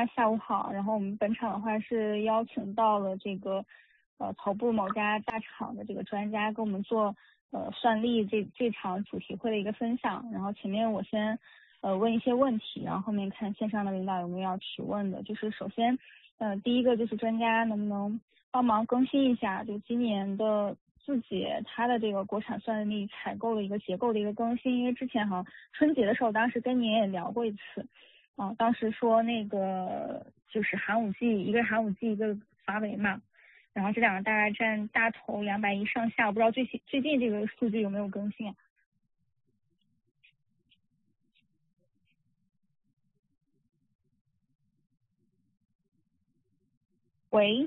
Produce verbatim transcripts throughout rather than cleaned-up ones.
家下午好。然后我们本场的话是邀请到了这个呃头部某家大厂的这个专家跟我们做呃算力这这场主题会的一个分享。然后前面我先呃问一些问题，然后后面看线上的领导有没有要提问的。就是首先呃第一个就是专家能不能帮忙更新一下就今年的字节它的这个国产算力采购的一个结构的一个更新。因为之前好像春节的时候当时跟您也聊过一次啊，当时说那个就是寒武纪，一个是寒武纪，一个华为嘛，然后这两个大概占大头两百亿上下，我不知道最近最近这个数据有没有更新啊？喂？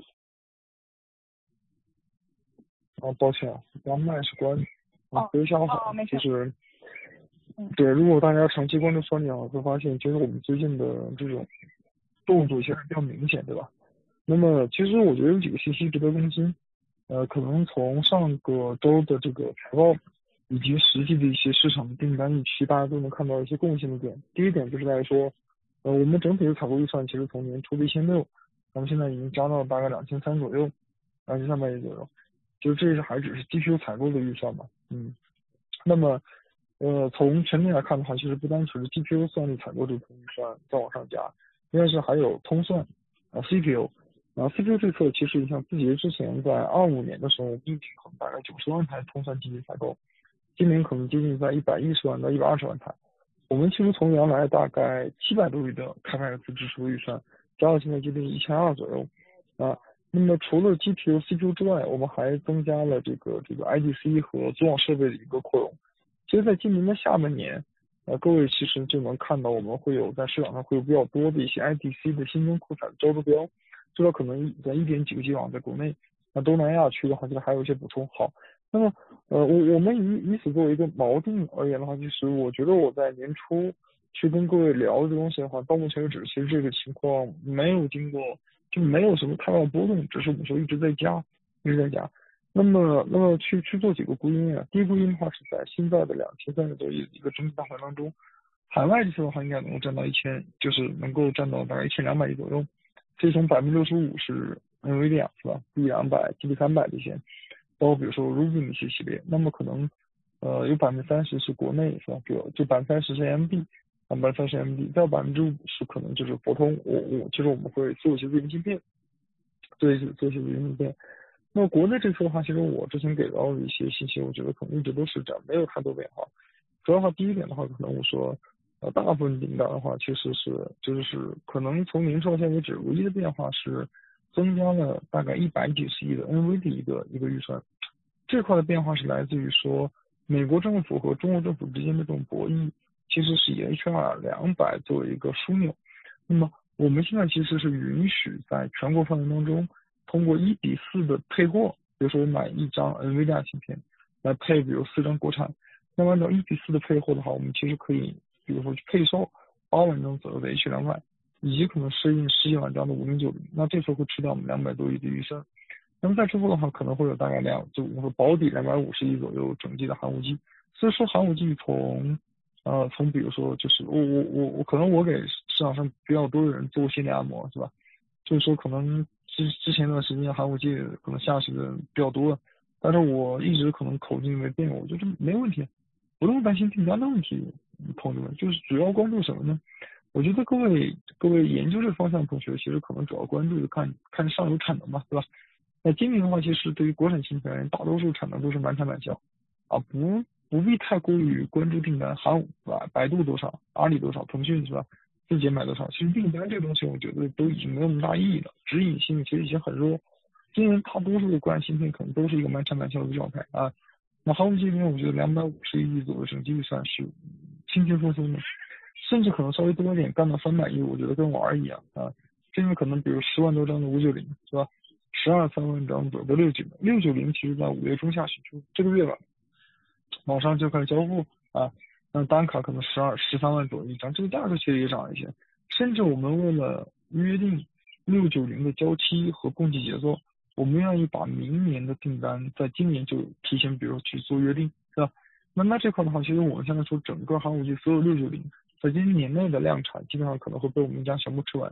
啊，抱歉啊，刚麦是关的。啊， 哦回一下哦， 好， 没事。 就是， 嗯， 对，如果大家长期关注算力啊，会发现其实我们最近的这种动作其实比较明显，对吧？那么其实我觉得有几个信息值得更新，呃，可能从上个周的这个财报以及实际的一些市场的订单预期，大家都能看到一些共性的点。第一点就是在说，呃，我们整体的采购预算其实从年初的一千六，咱们现在已经加到大概两千三左右，两千三百亿左右。就这是还只是 G P U 采购的预算嘛，嗯，那么，呃，从全年来看的话，其实不单只是 G P U 算力采购这部分预算在往上加，应该是还有通算啊 C P U，啊 C P U 这侧其实你像字节之前在二五年的时候，一直可能大概九十万台通算机器采购，今年可能接近在一百一十万到一百二十万台。我们其实从原来大概七百多亿的开发次支出预算，加到现在接近一千二左右，啊。那么除了 G P U、C P U 之外，我们还增加了这个这个 I D C 和组网设备的一个扩容。其实，在今年的下半年，呃，各位其实就能看到我们会有在市场上会有比较多的一些 I D C 的新增扩产招投标，这个可能在一点几个 G 网在国内，那东南亚区的话，其实还有一些补充。好，那么呃，我我们以以此作为一个锚定而言的话，其实我觉得我在年初去跟各位聊这东西的话，到目前为止，其实这个情况没有经过。就没有什么太大的波动，只是我们说一直在加，一直在加。那么，那么去去做几个归因啊？第一归因的话是在现在的两千三百多亿一个整体大盘当中，海外这些的话应该能够占到一千，就是能够占到大概一千两百亿左右。这从百分之六十五是 NVIDIA 是吧 ？B 两百、G T 三百这些，包括比如说 Rubin 一些系列，那么可能呃有百分之三十是国内是吧？比如就百分之三十是 A M D。百分之三十 M D，再有百分之五十可能就是博通，我我其实我们会做一些自营芯片，做一些做一些自营芯片。那么国内这次的话，其实我之前给到的一些信息，我觉得可能一直都是这样，没有太多变化。主要的话，第一点的话，可能我说，呃，大部分订单的话，其实是就是可能从年初到现在为止，唯一的变化是增加了大概一百几十亿的 N V D 一个一个预算。这块的变化是来自于说，美国政府和中国政府之间的这种博弈。其实是以 H R 两百作为一个枢纽，那么我们现在其实是允许在全国范围当中，通过一比四的配货，比如说我买一张 NVIDIA 芯片来配，比如四张国产，那么按照一比四的配货的话，我们其实可以，比如说去配售八万张左右的 H 两百，以及可能适应十几万张的五零九零，那这时候会吃掉我们两百多亿的预算。那么在之后的话，可能会有大概两，就我们说保底两百五十亿左右整机的寒武纪。所以说寒武纪从呃，从比如说就是我我我我可能我给市场上比较多的人做心理按摩是吧？就是说可能之之前一段时间寒武纪可能下去的人比较多，但是我一直可能口径没变，我觉得没问题，不用担心订单的问题，同志们，就是主要关注什么呢？我觉得各位各位研究这个方向的同学，其实可能主要关注的看看上游产能嘛，对吧？那今年的话，其实对于国产芯片而言，大多数产能都是满产满销啊，不。不必太过于关注订单，韩武是吧？百度多少，阿里多少，腾讯是吧？字节买多少？其实订单这个东西，我觉得都已经没有那么大意义了，指引性其实已经很弱。今年大多数的国产芯片可能都是一个满产满销的状态啊。那韩武这边，我觉得两百五十亿左右整体预算是轻轻松松的，甚至可能稍微多一点，干到三百亿，我觉得跟玩儿一样啊。这边可能比如十万多张的五九零是吧？十二三万张左右的六九六九零，其实在五月中下旬就这个月吧。马上就开始交付啊，那单卡可能十二、十三万左右一张，这个价格其实也涨一些。甚至我们为了约定六九零的交期和供给节奏，我们愿意把明年的订单在今年就提前，比如去做约定，是吧？那那这块的话，其实我们现在说整个寒武纪所有六九零在今年年内的量产，基本上可能会被我们家全部吃完。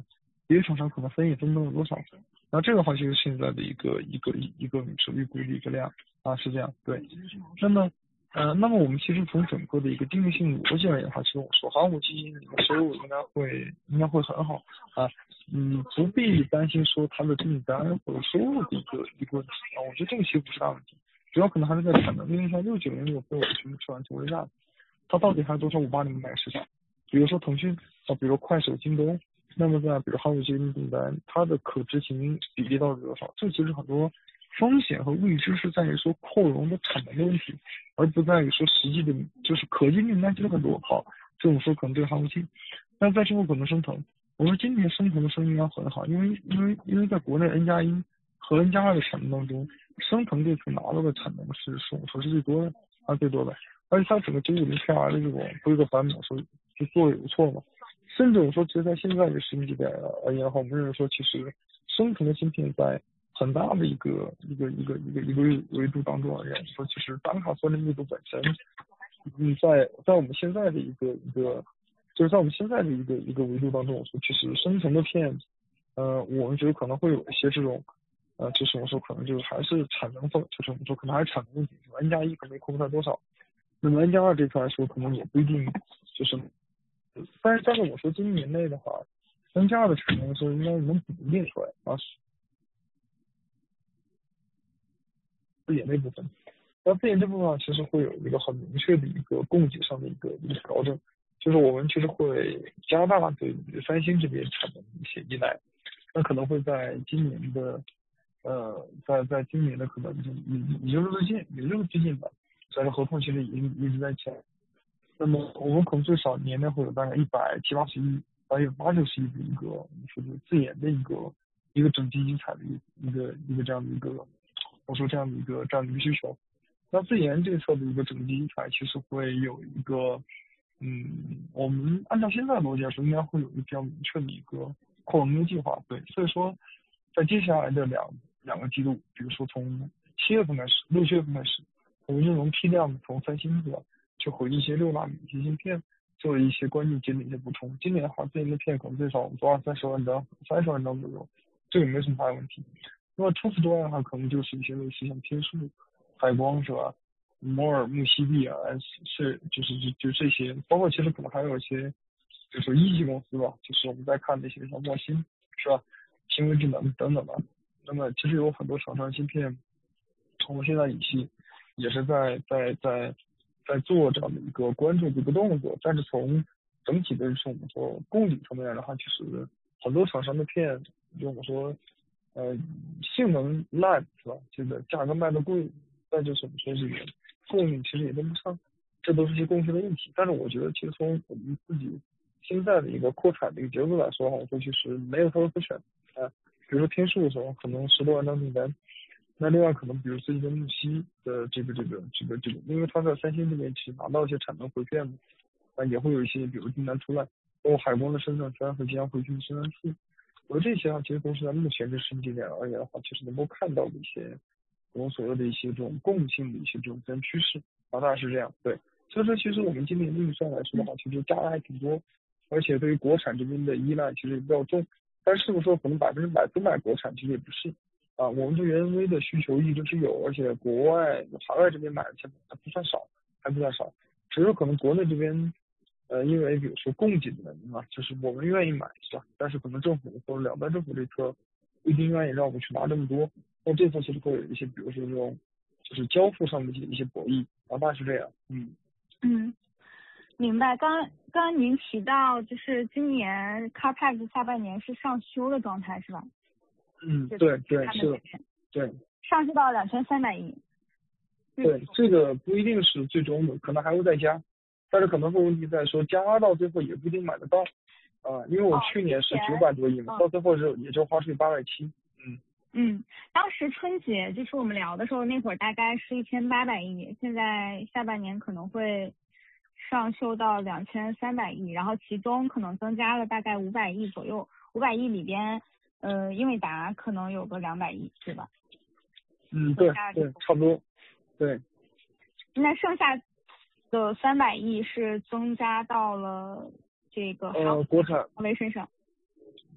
别的厂商可能分也分不了多少。然后这个话就是现在的一个一个一一个是预估的一个量啊，是这样。对，那么呃，那么我们其实从整个的一个定性逻辑而言的话，其实我说航母基金里的收入应该会应该会很好啊，嗯，不必担心说它的订单或者收入的一个一个问题啊，我觉得这个其实不是大问题，主要可能还是在产能，因为像六九零有被我全部吃完投资价，它到底还有多少五八零买市场？比如说腾讯啊，比如快手、京东，那么在比如航母基金订单，它的可执行比例到底多少？这其实很多风险和未知是在于说扩容的产能的问题，而不在于说实际的，就是可见订单其实很多。好，这种说可能对航母基金，但在之后可能升腾。我说今年升腾的声音要很好，因为因为因为在国内 N 加一和 N 加二的产能当中，升腾这次拿到的产能是是我说是最多的，啊最多的，而且它整个九五零 K R 的这种规格版本说就做的也不错嘛。甚至我说，其实在现在的时间节点而言的话，我们认为说，其实生成的芯片在很大的一个一个一个一个一个维度当中而言，说其实单卡算力密度本身，嗯，在在我们现在的一个一个，就是在我们现在的一个一个维度当中，我说其实生成的片，呃，我们觉得可能会有一些这种，呃，就是我说可能就是还是产能分，就是我们说可能还是产能问题，N 加一可能也扣不出来多少，那么 N 加二这块来说，可能也不一定就是。但是但是我说今年内的话，N 加二的产能是应该能补练出来啊，自研那部分。那自研这部分其实会有一个很明确的一个供给上的一个一个调整，就是我们其实会加大对三星这边产能的一些依赖，那可能会在今年的呃在在今年的可能也也就是最近也就是最近吧，虽然合同其实已经一直在签。那么我们可能最少年内会有大概一百七八十亿，大约八九十亿的一个就是自研的一个一个整机机材的一个一个这样的一个，我说这样的一个这样的一个需求。那自研这侧的一个整机机材其实会有一个，嗯，我们按照现在的逻辑来说，应该会有一个比较明确的一个扩容的计划。对，所以说在接下来的两两个季度，比如说从七月份开始，六七月份开始，我们这种批量从三星对吧？就回一些六纳米一些芯片，做了一些关键节点一些补充。今年的话，自研的片可能最少我们做二三十万张，三十万张左右，这个没什么大问题。那么除此之外的话，可能就是一些类似像天数、海光是吧？摩尔、木西地啊，是就是就就这些，包括其实可能还有一些，就是一级公司吧，就是我们在看那些像墨芯是吧？新微智能等等吧。那么其实有很多厂商芯片，我们现在以系也是在在在。在做这样的一个关注的一个动作，但是从整体的是我们说供给层面的话，其实很多厂商的片，就我们说，呃，性能烂是吧？这个价格卖的贵，再就是我们说这个供应其实也跟不上，这都是一些供需的问题。但是我觉得，其实从我们自己现在的一个扩产的一个节奏来说的话，我说其实没有太多可选啊。比如说天数的时候，可能十多万张订单。那另外可能比如最近的木西的这个这个这个这个，因为它在三星这边其实拿到一些产能回片嘛，啊也会有一些比如订单出来，包括海光的生产圈和即将回去的生产数，而这些啊其实都是在目前这时间点而言的话，其实能够看到的一些我们所谓的一些这种共性的一些这种自然趋势，啊大概是这样。对，所以说其实我们今年的预算来说的话，其实加的还挺多，而且对于国产这边的依赖其实也比较重，但是不是说可能百分之百都买国产，其实也不是。啊，我们对原微的需求一直是有，而且国外海外这边买的钱还不算少，还不算少，只是可能国内这边，呃，因为比如说供给的原因嘛，就是我们愿意买是吧？但是可能政府或者两边政府这侧不一定愿意让我们去拿这么多，那这次其实会有一些，比如说这种就是交付上的一些一些博弈，啊，大概是这样，嗯嗯，明白。刚刚刚您提到就是今年 Capex 下半年是上修的状态是吧？ 嗯，对对是的，对， 上修到两千三百亿。 对，这个不一定是最终的，可能还会再加，但是可能会问题在说加到最后也不一定买得到，啊、呃，因为我去年是九百多亿嘛，哦、到最后就也就花出去八百七，嗯嗯，当时春节就是我们聊的时候那会儿大概是一千八百亿，现在下半年可能会上修到两千三百亿，然后其中可能增加了大概五百亿左右，五百亿里边。呃，英伟达可能有个两百亿，对吧？ 嗯，对对，差不多，对。 那剩下的三百亿是增加到了这个呃国产微身上。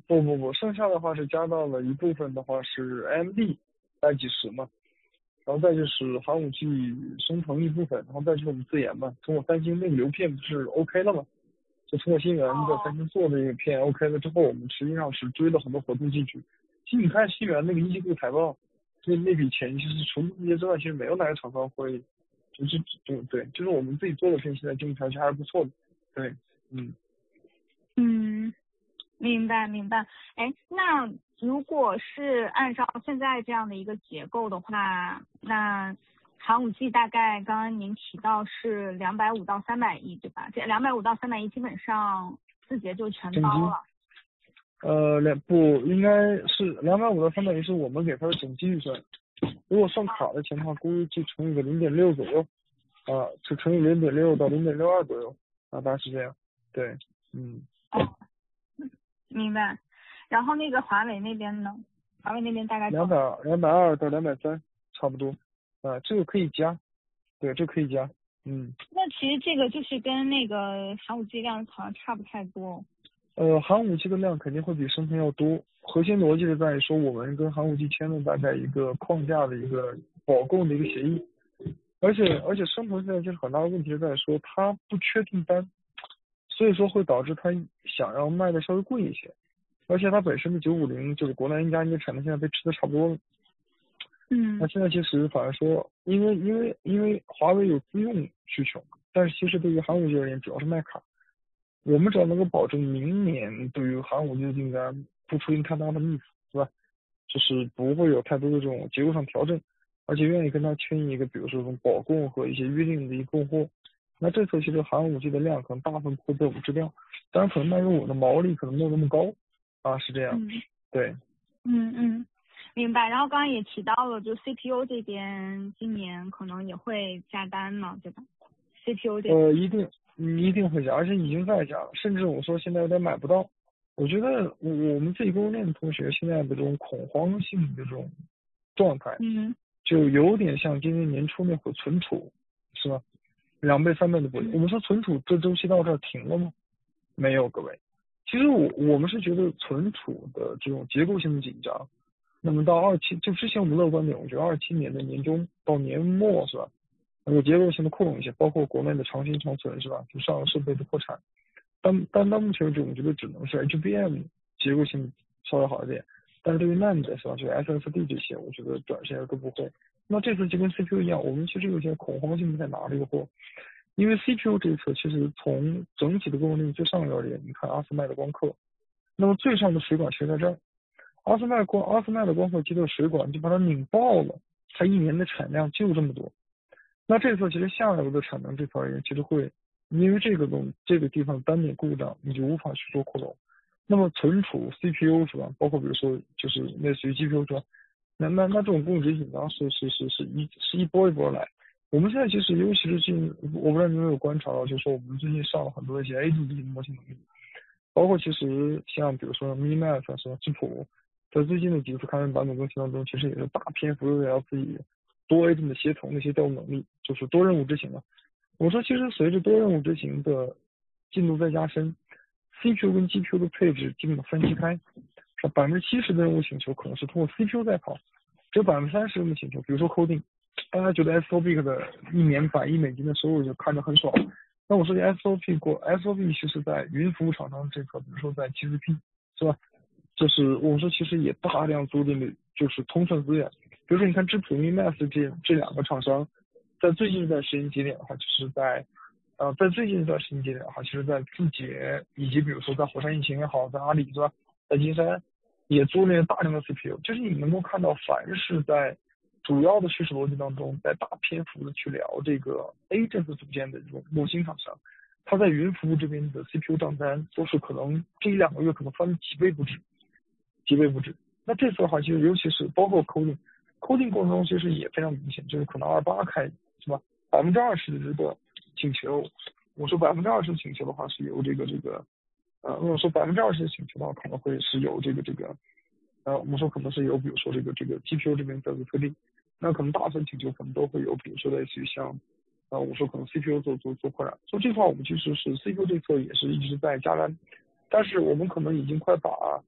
不不不，剩下的话是加到了一部分的话是 A M D 待计时嘛，然后再就是寒武纪生成一部分，然后再就是我们自研嘛，通过三星那个流片不是 OK 了嘛，就通过新源在三星做的一个片 OK 了之后，我们实际上是追了很多活动进去。其实你看新源那个一季度财报，那那笔钱其实除了这些之外，其实没有哪个厂商会，就是就对，就是我们自己做的片现在经济条件还是不错的，对，嗯。 嗯，明白明白。哎，那如果是按照现在这样的一个结构的话，那寒武纪大概刚刚您提到是两百五到三百亿，对吧？这两百五到三百亿基本上字节就全包了。 呃，两不应该是两百五到三百亿是我们给他的总计预算，如果算卡的钱的话，估计乘以个零点六左右，啊，就乘以零点六到零点六二左右，啊，大概是这样，对，嗯。 哦，明白。然后那个华为那边呢？华为那边大概两百两百二到两百三，差不多，啊，这个可以加，对，这可以加，嗯。 那其实这个就是跟那个寒武纪量好像差不太多。 呃，寒武纪的量肯定会比升腾要多，核心逻辑是在于说我们跟寒武纪签了大概一个框架的一个保供的一个协议，而且而且升腾现在就是很大的问题是在说它不缺订单，所以说会导致它想要卖的稍微贵一些，而且它本身的九五零就是国内 N 加一的产能现在被吃的差不多了。 嗯。 那现在其实反而说，因为因为因为华为有自用需求，但是其实对于寒武纪而言主要是卖卡。我们只要能够保证明年对于寒武纪的订单不出现太大的 miss， 是吧？就是不会有太多的这种结构上调整，而且愿意跟他签一个，比如说这种保供和一些约定的一个供货。那这次其实寒武纪的量可能大部分会被我们吃掉，当然可能卖给我的毛利可能没有那么高啊，是这样。 嗯， 对。 嗯嗯，明白。然后刚刚也提到了，就 C P U 这边今年可能也会加单嘛，对吧 ？C P U 这边。 呃，一定。嗯，一定会加，而且已经在加了，甚至我说现在有点买不到。我觉得我我们自己供应链的同学现在的这种恐慌性的这种状态， 嗯， 就有点像今年年初那会存储，是吧？两倍三倍的波动。我们说存储这周期到这儿停了吗？没有，各位。其实我我们是觉得存储的这种结构性的紧张，那么到二七，就之前我们乐观点，我觉得二七年的年中到年末是吧？有结构性的扩容一些，包括国内的长新长存是吧？就上游设备的破产，但但到目前为止，我觉得只能是 H B M 结构性稍微好一点，但是对于 N A N D 是吧，就 S S D 这些，我觉得短时间都不会。那这次就跟 C P U 一样，我们其实有些恐慌性的在拿这个货，因为 C P U 这一次其实从整体的供应链最上游而言，你看阿斯麦的光刻，那么最上的水管其实在这儿，阿斯麦光阿斯麦的光刻机的水管就把它拧爆了，它一年的产量就这么多。那这次其实下游的产能这块而言，其实会因为这个东这个地方单点故障，你就无法去做扩容。那么存储 C P U 是吧？包括比如说就是类似于 G P U 是吧？那那那这种供给紧张是是是是一是一波一波来。我们现在其实尤其是近，我不知道你有没有观察到，就是说我们最近上了很多一些 A 级的模型能力，包括其实像比如说 MiniMax 什么智谱，在最近的几次开源版本更新当中，其实也是大篇幅的要自己多 A 的协同的一些调度能力，就是多任务执行了。我说其实随着多任务执行的进度在加深， C P U 跟 G P U 的配置基本分析开，百分之七十的任务请求可能是通过 C P U 在跑，只有百分之三十任务请求，比如说 coding， 大家觉得 S O P 的一年百亿美金的收入就看着很爽，那我说 S O P 过 S O P 其实在云服务厂商这块，比如说在 G C P 是吧，就是我说其实也大量租赁的就是通讯资源，比如说你看智谱 MiniMax 这这两个厂商，在最近一段时间节点的话，就是在呃在最近一段时间节点的话，其实在字节以及比如说在火山引擎也好，在阿里是吧，在金山也租赁了大量的 C P U， 就是你能够看到，凡是在主要的叙事逻辑当中，在大篇幅的去聊这个 A 政策组件的这种模型厂商，它在云服务这边的 C P U 账单都是可能这一两个月可能翻了几倍不止，几倍不止。那这次的话，其实尤其是包括 coding。coding 过程中其实也非常明显，就是可能二八开是吧？百分之二十的这个请求，我说百分之二十的请求的话是由这个这个，呃，如果说百分之二十的请求的话，可能会是由这个这个，呃，我们说可能是由比如说这个这个 G P U 这边在做推力，那可能大部分请求可能都会有，比如说类似于像，呃，我说可能 C P U 做做做扩展，所以这块我们其实是 C P U 这侧也是一直在加单，但是我们可能已经快把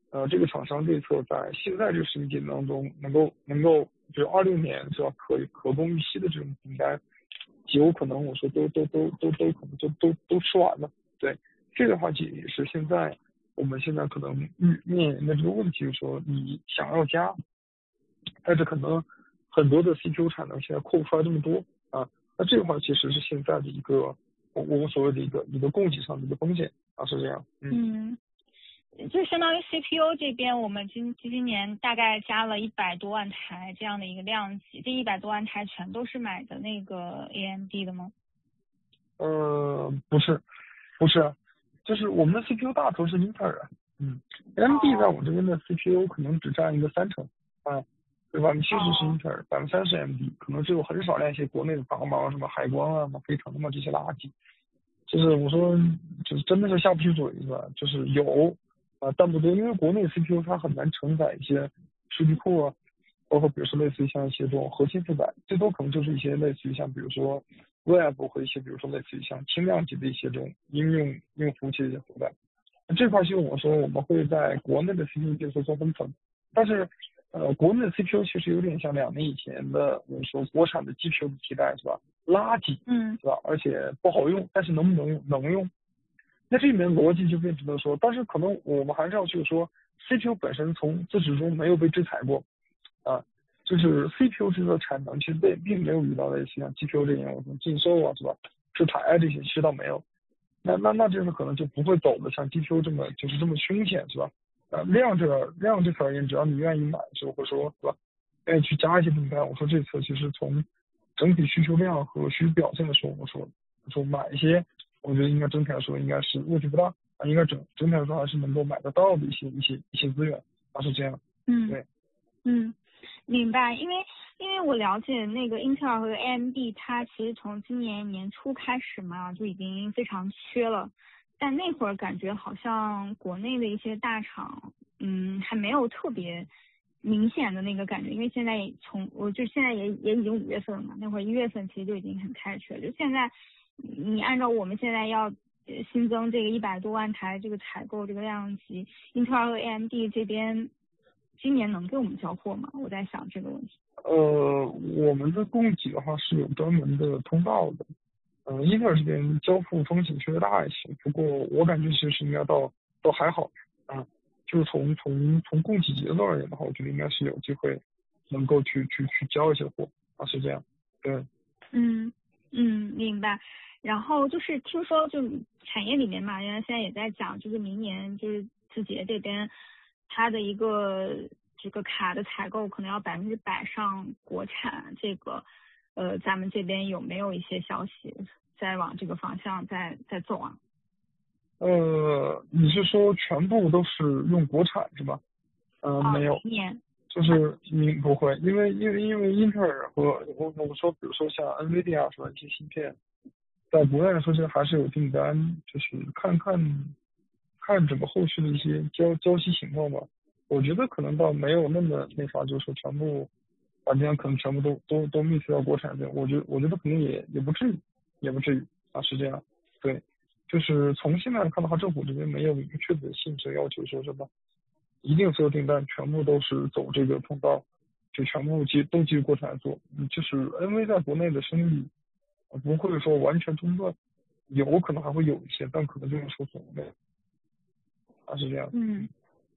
呃，这个厂商对策在现在这个时间点当中，能够能够就是二六年是吧，可可供预期的这种订单，极有可能我说都都都都都可能就都都吃完了。对，这个话题也是现在我们现在可能面面临的这个问题，就是说你想要加，但是可能很多的 C P U 产能现在扩不出来这么多啊，那这个话其实是现在的一个我我们所谓的一个一个供给上的一个风险啊，是这样。 嗯。嗯就相当于 C P U 这边，我们今今年大概加了一百多万台这样的一个量级，这一百多万台全都是买的那个 A M D 的吗？ 呃，不是，不是，就是我们的 C P U 大头是英特尔，嗯，A M D 在我这边的 C P U 可能只占一个三成，啊，对吧？你七十是英特尔，百分之三十 A M D，可能只有很少量一些国内的帮忙，什么海光啊、什么飞腾嘛这些垃圾，就是我说，就是真的是下不去嘴是吧？就是有。啊，但不多，因为国内 C P U 它很难承载一些数据库啊，包括比如说类似于像一些这种核心负载，最多可能就是一些类似于像比如说 Web 和一些比如说类似于像轻量级的一些这种应用应用服务器的一些负载。这块其实我说我们会在国内的 C P U 界做分层，但是呃国内的 C P U 其实有点像两年以前的我们说国产的 G P U 的替代是吧？垃圾， 嗯， 是吧？而且不好用，但是能不能用？能用。那这里面逻辑就变成了说，但是可能我们还是要去说 C P U 本身从自始终没有被制裁过，啊，就是 C P U 这个产能其实被并没有遇到类似像 G P U 这样什么禁售啊是吧，制裁啊这些其实倒没有，那那那这个可能就不会走的像 G P U 这么就是这么凶险是吧？啊，量这量这而言，只要你愿意买，就会说是吧，愿意去加一些订单，我说这次其实从整体需求量和需求表现的时候，我说我说买一些。我觉得应该整体来说应该是问题不大啊，应该整整体来说还是能够买得到的一些一些一些资源，啊是这样。 嗯， 对， 嗯，明白。因为因为我了解那个英特尔和 A M D，它其实从今年年初开始嘛就已经非常缺了，但那会儿感觉好像国内的一些大厂，嗯，还没有特别明显的那个感觉，因为现在从我就现在也也已经五月份了嘛，那会儿一月份其实就已经很开缺了，就现在。你按照我们现在要新增这个一百多万台这个采购这个量级，英特尔和 A M D 这边今年能给我们交货吗？我在想这个问题。 呃，我们的供给的话是有专门的通道的，呃，英特尔这边交付风险稍微大一些，不过我感觉其实应该倒倒还好啊，就是从从从供给节奏而言的话，我觉得应该是有机会能够去去去交一些货啊，是这样，对。 嗯嗯，明白。然后就是听说，就产业里面嘛，人家现在也在讲，就是明年就是字节这边，它的一个这个卡的采购可能要百分之百上国产，这个呃，咱们这边有没有一些消息在往这个方向在在走啊？ 呃，你是说全部都是用国产是吧？呃， 啊， 没有。 明年。 就是你不会，因为因为因为英特尔和我我说，比如说像 NVIDIA 什么一些芯片，在国内来说，其实还是有订单，就是看看看整个后续的一些交交期情况吧。我觉得可能倒没有那么那啥，就是说全部把这样可能全部都都都 mix 到国产这，我觉得我觉得可能也也不至于，也不至于啊，是这样。对，就是从现在来看的话，政府这边没有明确的性质要求说什么。一定所有订单全部都是走这个通道，就全部基都基于国产来做。嗯，就是 N V 在国内的生意不会说完全中断，有可能还会有一些，但可能就是受损的，啊是这样。 嗯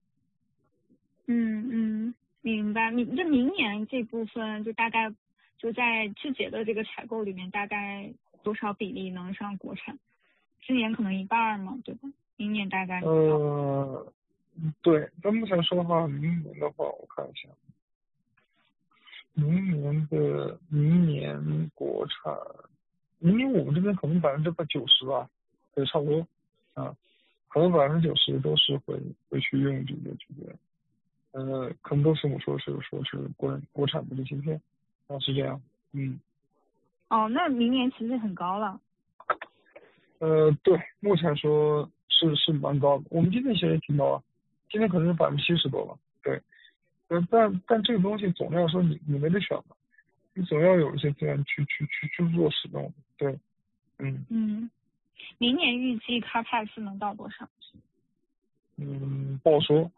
嗯嗯，明白。你这明年这部分就大概就在智捷的这个采购里面，大概多少比例能上国产？今年可能一半嘛，对吧？明年大概呃，对，但目前说的话，明年的话，我看一下，明年的明年国产，明年我们这边可能百分之百九十吧，对，差不多啊，可能百分之九十都是会会去用这个这个。呃，可能都是我说是说是国国产的这芯片，啊是这样，嗯， 哦，那明年其实很高了。 呃，对，目前说是是蛮高的，我们今天其实也挺高啊，今天可能是百分之七十多吧，对，呃，但但这个东西总要说你你没得选嘛，你总要有一些资源去去去去做使用，对，嗯嗯，明年预计 CapEx 能到多少？ 嗯，不好说，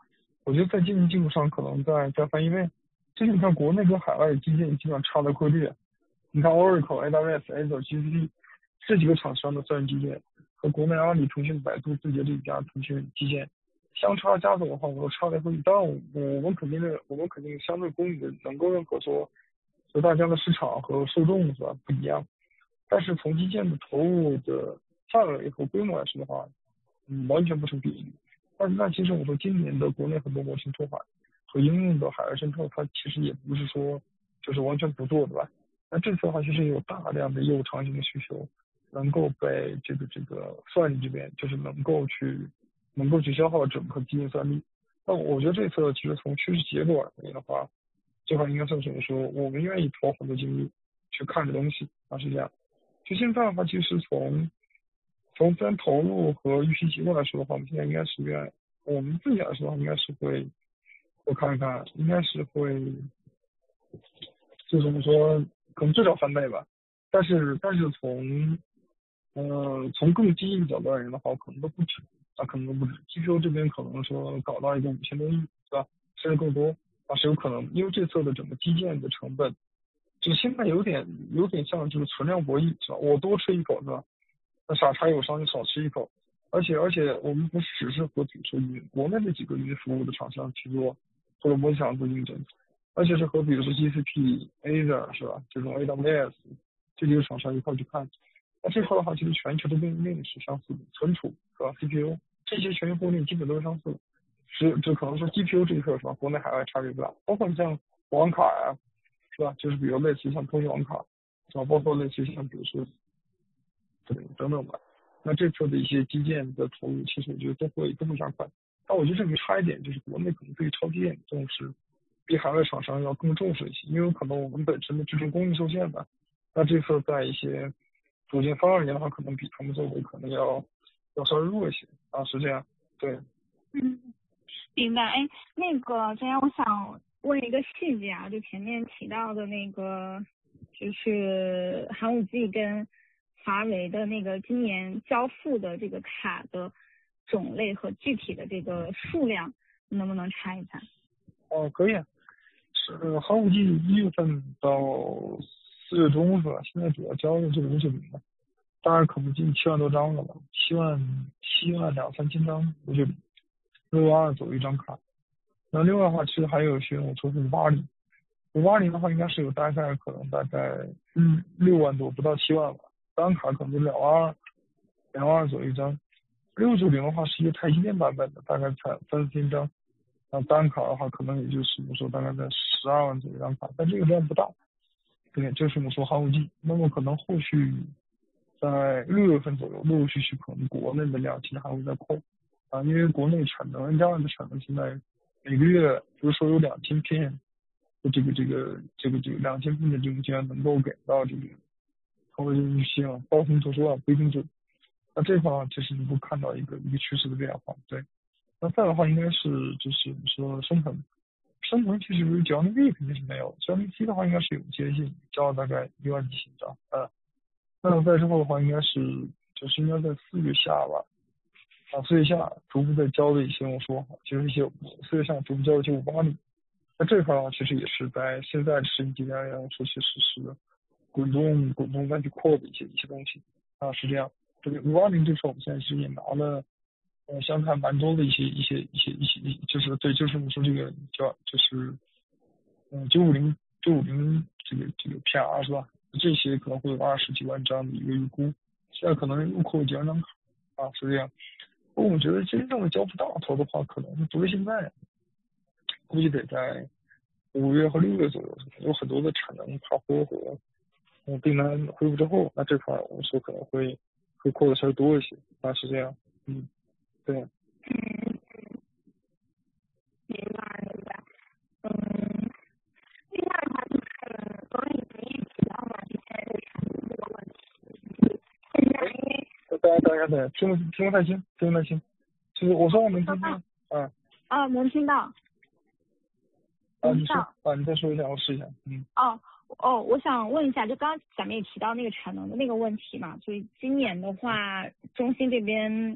我觉得在经营基础上可能再再翻一倍。就是你看国内跟海外基建基本上差的够裂。你看 Oracle、A W S、Azure、G C P 这几个厂商的算力基建和国内阿里、腾讯、百度、字节这几家腾讯基建相差加总的话，我差的会，当然我我们肯定的，我们肯定相对公允的能够认可说，就大家的市场和受众是吧不一样，但是从基建的投入的范围和规模来说的话，嗯，完全不成比例。但是那其实我说今年的国内很多模型出海和应用的海外渗透，它其实也不是说就是完全不做的吧。那这次的话，其实有大量的业务场景的需求，能够被这个这个算力这边就是能够去能够去消耗整个基建算力。那我觉得这次其实从趋势结果而言的话，这块应该算是说我们愿意投很多精力去看这东西啊，是这样。就现在的话，其实从从资源投入和预期习惯来说的话，我们现在应该是愿我们自己来说的话，应该是会我看一看，应该是会就怎么说，可能至少翻倍吧。但是但是从呃从更积极的角度而言的话，可能都不止啊，可能都不止。G P U 这边可能说搞到一个五千多亿，是吧？甚至更多啊，是有可能，因为这次的整个基建的成本，就现在有点有点像就是存量博弈，是吧？我多吃一口，是吧？那傻叉友商就少吃一口。而且而且我们不是只是和比如说云国内的几个云服务的厂商去做或者模拟厂做竞争，而且是和比如说 G C P、Azure 是吧？这种 A W S 这几个厂商一块去看。那这块的话，其实全球的供应链是相似的，存储是吧 ？C P U 这些全球供应链基本都是相似的，只只可能说 G P U 这一块是吧？国内海外差别不大，包括你像网卡呀、啊，是吧？就是比如类似像通信网卡，是吧？包括类似像比如说对等等吧。那这次的一些基建的投入，其实我觉得都会都会加快。但我觉得这里差一点就是国内可能对超基建重视比海外厂商要更重视一些，因为可能我们本身的制程供应受限的，那这次在一些组件方案里面的话，可能比他们作为可能要要稍微弱一些啊，是这样。对， 嗯，明白。哎，那个这样我想问一个细节啊，就前面提到的那个，就是寒武纪跟华为的那个今年交付的这个卡的种类和具体的这个数量，你能不能查一下？ 哦，可以。是寒武纪一月份到四月中是吧？现在主要交的这个五九零了，大概可能近七万多张了吧，七万七万两三千张五九零，六万二左右一张卡。那另外的话，其实还有些我说是五八零，五八零的话应该是有大概可能大概嗯六万多，不到七万吧，单卡可能就两万二，两万二左右一张。六九零的话是一个台积电版本的，大概才三四千张。那单卡的话，可能也就是我们说大概在十二万左右一张卡，但这个量不大。对，就是我们说寒武纪。那么可能后续在六月份左右，陆陆续续可能国内的量其实还会再扩啊，因为国内产能 N 加 二的产能现在每个月，比如说有两千片的这个这个这个这个两千片的这种竟然能够给到这个超微预期啊，包通做出啊不一定准。那这块其实能够看到一个一个趋势的变化。对，那再的话应该是就是说生成。生成其实只要那 V 肯定是没有，只要那 T 的话应该是有接近，交了大概一万几千张。呃，那么在之后的话，应该是就是应该在四月下吧，啊，四月下逐步在交的一些我说就是一些四月下逐步交的一些五八零。那这块的话，其实也是在现在实际节点上说，其实是滚动滚动再去扩的一些一些东西啊，是这样。这个五八零这块我们现在是也拿了。呃，相看蛮多的一些一些一些一些，就是对，就是我们说这个叫就是嗯九五零九五零这个这个 P R 是吧？这些可能会有二十几万张的一个预估，现在可能入扣几万张卡啊，是这样。不过我觉得真正的交付大头的话，可能不是现在，估计得在五月和六月左右，有很多的产能爬坡和嗯订单恢复之后，那这块我们说可能会会扩的稍微多一些啊，是这样，嗯。对， 嗯，明白明白。嗯，另外的话就是刚刚已经也提到了之前日常的这个问题，现在因为大家大家等听不听不太清，听不太清。就是我说我能听清。啊啊，能听到。 啊，你说啊，你再说一下，我试一下。嗯。 哦哦，我想问一下，就刚刚咱们也提到那个产能的那个问题嘛，所以今年的话，中芯这边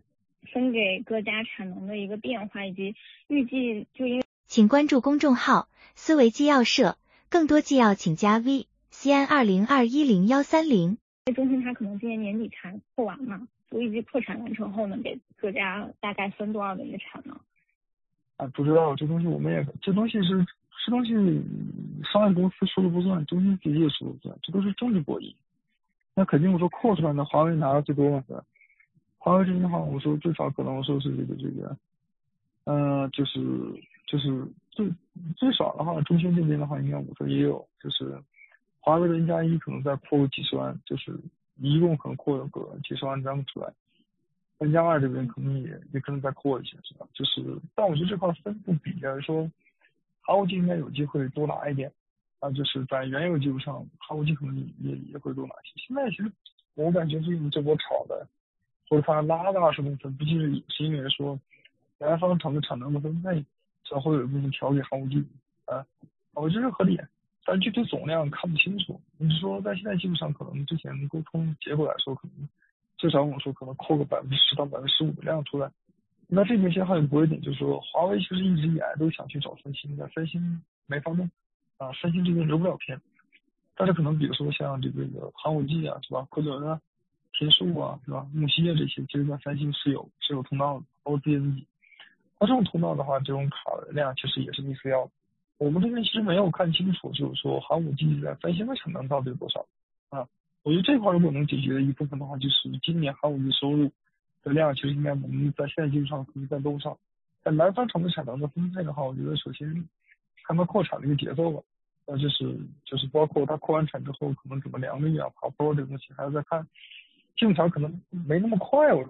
分给各家产能的一个变化，以及预计就因为请关注公众号思维纪要社，更多纪要请加 V C N 二零二一零幺三零。 中芯它可能今年年底才破完嘛，我预计破产完成后能给各家大概分多少的一个产能？ 啊，不知道这东西我们也这东西是这东西商业公司说了不算，中芯自己也说了不算，这都是政治博弈。那肯定我说扩出来的华为拿的最多嘛，是吧？华为这边的话，我说最少可能我说是这个这个，呃，就是就是最最少的话，中芯这边的话，应该我说也有，就是华为的 N 加一可能再扩个几十万，就是一共可能扩个几十万张出来。N 加二这边可能也也可能再扩一些，是吧？就是，但我觉得这块分布比来说，哈沃 G 应该有机会多拿一点，啊，就是在原有基础上，哈沃 G 可能也也会多拿一些。现在其实我感觉最近这波炒的，或者它拉的二十公分，不就是也是因为说南方厂的产能的分配，才会有一部分调给哈沃 G 啊，我觉得合理。但具体总量看不清楚，你是说在现在基础上，可能之前沟通结果来说，可能至少我说可能扣个百分之十到百分之十五的量出来。那这边先还有博一点，就是说华为其实一直以来都想去找三星的，三星没发动啊，三星这边留不了片。但是可能比如说像这个寒武纪啊，是吧？昆仑啊、天数啊，是吧？木西啊这些，其实在三星是有是有通道的，包括自己自己。那这种通道的话，这种卡的量其实也是必须要的。我们这边其实没有看清楚，就是说寒武纪在三星的产能到底有多少啊？我觉得这块如果能解决的一部分的话，就是今年寒武纪收入的量，其实应该我们在现在基础上可以再多上。在南方厂的产能的分配的话，我觉得首先看它扩产的一个节奏吧，呃，就是就是包括它扩完产之后可能怎么良率啊、跑 Pro 这个东西，还要再看。进厂可能没那么快，我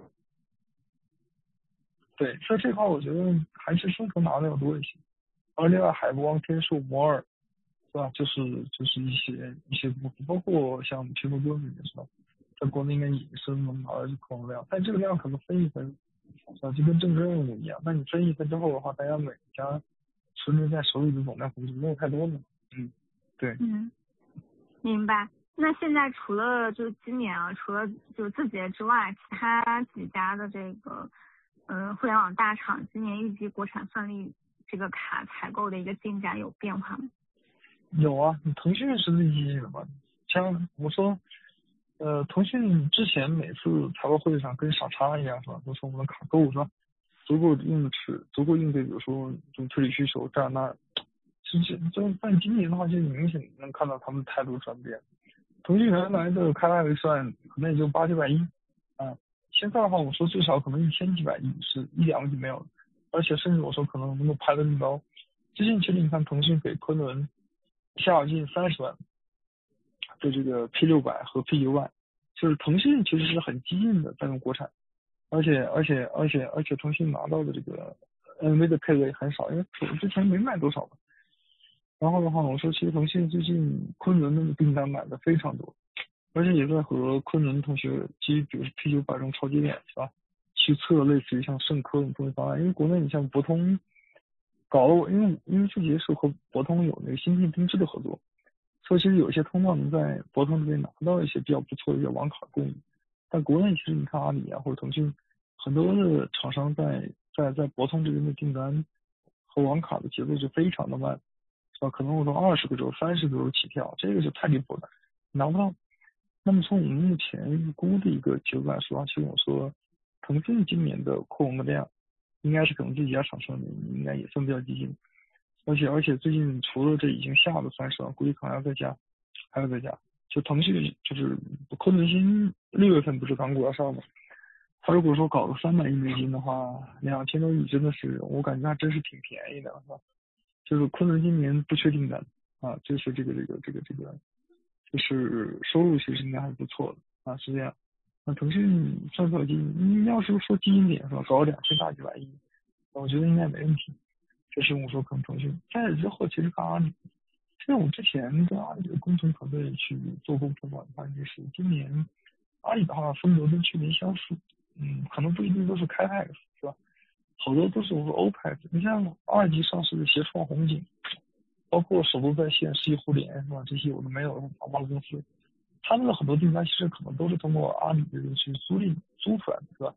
对，所以这块我觉得还是生成拿的要多一些。而另外海光、天数、摩尔，是吧？就是就是一些一些部分，包括像拼多多里面是吧？在国内应该也是能拿到这口量，但这个量可能分一分，啊，就跟政治任务一样。那你分一分之后的话，大家每家存留在手里的总量可能就没有太多了。嗯，对。 嗯，明白。那现在除了就今年啊，除了就字节之外，其他几家的这个呃互联网大厂今年预计国产算力这个卡采购的一个进展有变化吗？ 有啊，你腾讯是最积极的嘛？像我说，呃，腾讯之前每次财报会议上跟傻叉一样是吧？都说我们的卡够是吧？足够应持，足够应对，比如说这种推理需求这样那儿。其实就但今年的话，就明显能看到他们态度转变。腾讯原来的开发预算可能也就八九百亿，啊，现在的话我说最少可能一千几百亿，是一两个就没有了，而且甚至我说可能能够排得更高。最近其实你看腾讯给昆仑下近三十万的这个 P 六百和 P 九百，就是腾讯其实是很激进的在用国产，而且而且而且而且腾讯拿到的这个 N V 的配额也很少，因为之前没卖多少嘛。然后的话，我说其实腾讯最近昆仑的订单买的非常多，而且也在和昆仑同学基于比如说 P 九百这种超级脸是吧，去测类似于像圣科这种东西方案。因为国内你像博通搞了，因为因为自己是和博通有那个芯片定制的合作，所以其实有一些通道能在博通这边拿到一些比较不错的一些网卡供应。但国内其实你看阿里啊或者腾讯，很多的厂商在在在博通这边的订单和网卡的节奏是非常的慢。啊，可能我说二十个周、三十个周起跳，这个就太离谱了，拿不到。那么从我们目前预估的一个结果来说，其实我说，腾讯今年的扩容的量，应该是可能这几家厂商里应该也算比较激进，而且而且最近除了这已经下的三十万，估计可能还要再加，还要再加。就腾讯就是昆仑芯六月份不是刚过上吗？他如果说搞个三百亿美金的话，两千多亿真的是，我感觉还真是挺便宜的，是吧？就是昆仑今年不缺订单啊，就是这个这个这个这个，就是收入其实应该还是不错的啊，是这样。那腾讯算算基金，你要是说基金点是吧，搞两千大几百亿，我觉得应该没问题。这是我说可能腾讯。在之后其实看阿里，其实我之前跟阿里的工程团队去做工程嘛，发现就是今年阿里的话风格跟去年相似，嗯，可能不一定都是开泰是吧？好多都是我说欧派，你像二级上市的协创、红景，包括首都在线、世纪互联是吧？这些我都没有宝宝公司，他们的很多订单其实可能都是通过阿里的去租赁租出来的是吧？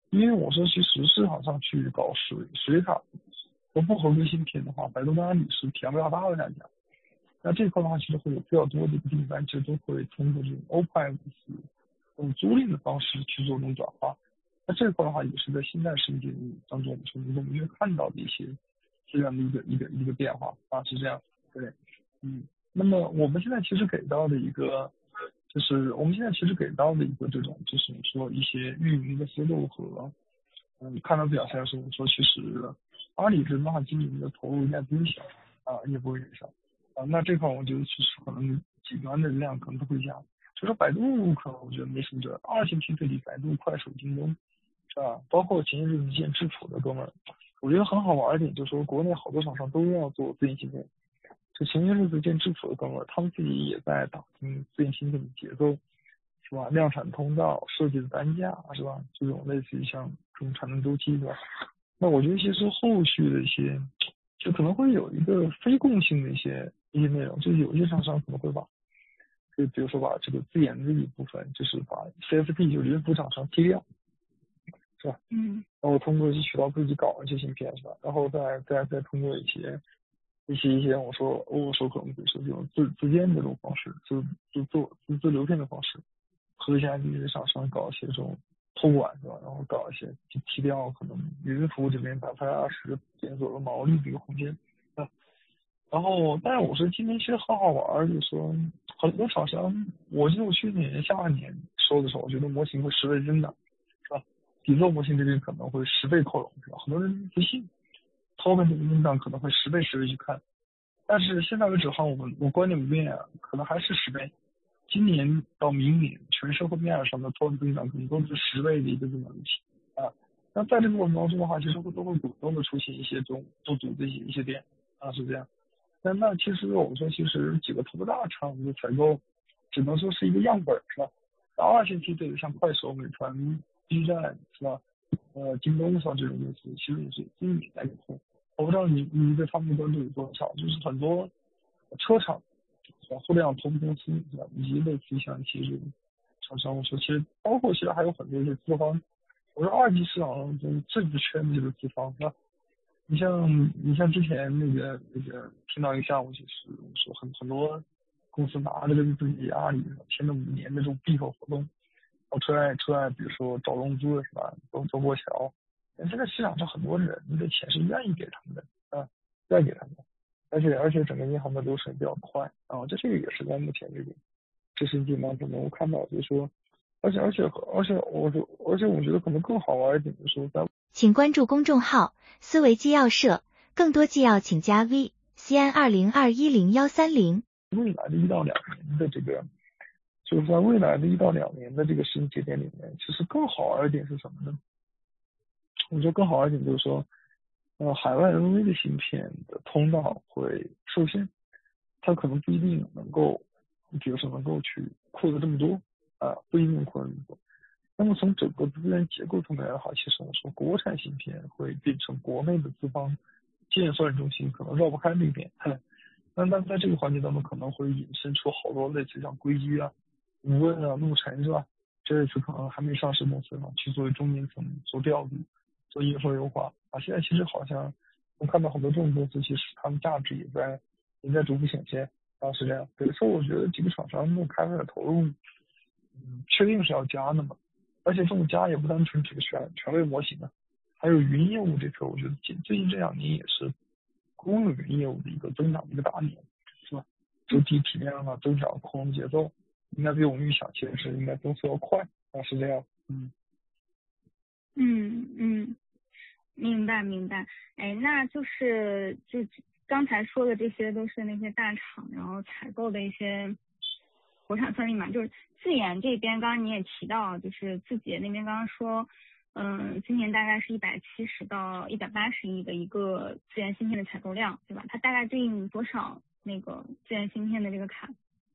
因为我说其实市场上去搞水水卡和不合规芯片的话，百度跟阿里是体量比较大的两家。那这块的话，其实会有比较多的一个订单，其实都会通过这种 O P M 用租赁的方式去做这种转化。那这块的话，也是在现在世界当中，我们从中明确看到的一些这样的一个一个一个变化啊，是这样。对，嗯。那么我们现在其实给到的一个，就是我们现在其实给到的一个这种，就是说一些运营的思路和，嗯，看到表现是，我们说其实阿里这的话，今年的投入应该不会小啊，也不会少啊。那这块我觉得其实可能几端的量可能都会加。就说百度可能我觉得没什么，这二线梯队里百度、快手、京东，是吧？包括前些日子建智谱的哥们儿，我觉得很好玩一点，就是说国内好多厂商都要做自研芯片。就前些日子建智谱的哥们儿，他们自己也在打听自研芯片的节奏，是吧？量产通道、设计的单价，是吧？这种类似于像这种产能周期，对吧？那我觉得其实后续的一些，就可能会有一个非共性的一些一些内容，就是有一些厂商可能会把。就比如说把这个自研的一部分，就是把 C S P 就云服厂商踢掉，是吧？ 嗯。 然后通过一些渠道自己搞一些芯片，是吧？然后再再再通过一些一些一些我说我说可能比如说这种自自建的这种方式，自自做自自流片的方式，和一些这些厂商搞一些这种托管，是吧？然后搞一些就踢掉可能云服务这边百分之二十检索的毛利这个空间。然后，但是我说今年其实很好玩，就是说很多厂商，我记得我去年下半年说的时候，我觉得模型会十倍增长，是吧？底座模型这边可能会十倍扩容，是吧？很多人不信，后面这个增长可能会十倍十倍去看，但是现在为止的话，我们我观点不变啊，可能还是十倍。今年到明年，全社会面上的投资增长可能都是十倍的一个增长预期啊。那在这个过程当中的话，其实会都会主动的出现一些这种不足的一些一些点啊，是这样。那那其实我们说，其实几个头部大厂的采购，只能说是一个样本，是吧？二线梯队像快手、美团、B 站，是吧？呃，京东像这种公司，其实也是今年在以后，我不知道你你对他们的关注有多少？就是很多车厂，是吧？互联网投资公司，是吧？以及类似于像一些这种厂商，我说其实包括其实还有很多一些资方，我说二级市场中最不缺的就是资方，是吧？你像你像之前那个那个听到一个项目，就是说很很多公司拿着这个自己阿里签了五年的这种闭口活动，然后出来出来，比如说找融资是吧，走走过桥，这个市场上很多人的钱是愿意给他们的啊，愿意给他们的，而且而且整个银行的流程比较快啊，这这个也是在目前这个这些地方中能够看到，就是说，而且而且而且我说而且我觉得可能更好玩一点的是在。 请关注公众号思维纪要社，更多纪要请加 V C N 二零二一零幺三零。 未来的一到两年的这个，就是在未来的一到两年的这个时间节点里面，其实更好玩一点是什么呢？我觉得更好玩一点就是说，呃，海外 N V 的芯片的通道会受限，它可能不一定能够，比如说能够去扩得这么多啊，不一定扩得这么多。那么从整个资源结构上面来的话，其实我说国产芯片会变成国内的资方建算中心，可能绕不开那边。那那在这个环节当中，可能会引申出好多类似像硅基啊、无问啊、陆晨是吧？这是可能还没上市公司嘛，去作为中间层做调度、做业务优化啊。现在其实好像我看到很多这种公司，其实他们价值也在也在逐步显现啊，是这样。所以说，我觉得几个厂商的开发的投入，嗯，确定是要加的嘛。而且这种加也不单纯指个全全位模型的，还有云业务这块，我觉得近最近这两年也是公有云业务的一个增长的一个大年，是吧？整体体量啊增长扩容节奏应该比我们预想其实是应该增速要快啊，是这样。嗯嗯嗯，明白明白。哎，那就是就刚才说的这些都是那些大厂然后采购的一些国产算力嘛，就是自研这边，刚刚你也提到，就是字节那边刚刚说，嗯，今年大概是一百七十到一百八十亿的一个自研芯片的采购量，对吧？它大概对应多少那个自研芯片的这个卡？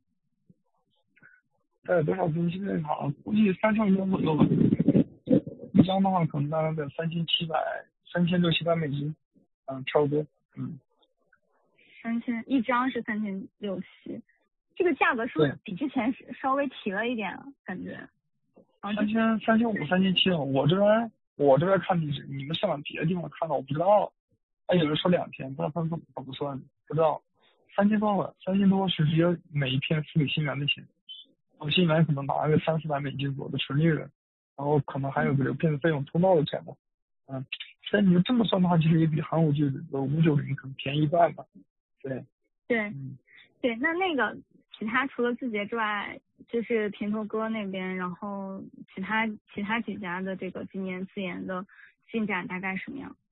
大概多少自研芯片卡？估计三千张左右吧。一张的话，可能大概在三千七百、三千六七百美金，嗯，差不多，嗯。 三千一张是三千六七。这个价格是不是比之前是稍微提了一点啊？感觉三千三千五三千七，我这边我这边看地址，你们上别的地方看到我不知道。他有人说两天，但他怎么他不算，不知道。三千多了，三千多是直接每一片付给新源的钱，我新源可能拿个三四百美金左右的纯利润，然后可能还有个流片的费用、通道的钱吧。嗯，但你就这么算的话，其实也比韩国剧的五九零可能便宜一半吧。对， 对， 嗯， 对，那那个其他除了字节之外，就是平头哥那边，然后其他其他几家的这个今年自研的进展大概什么样？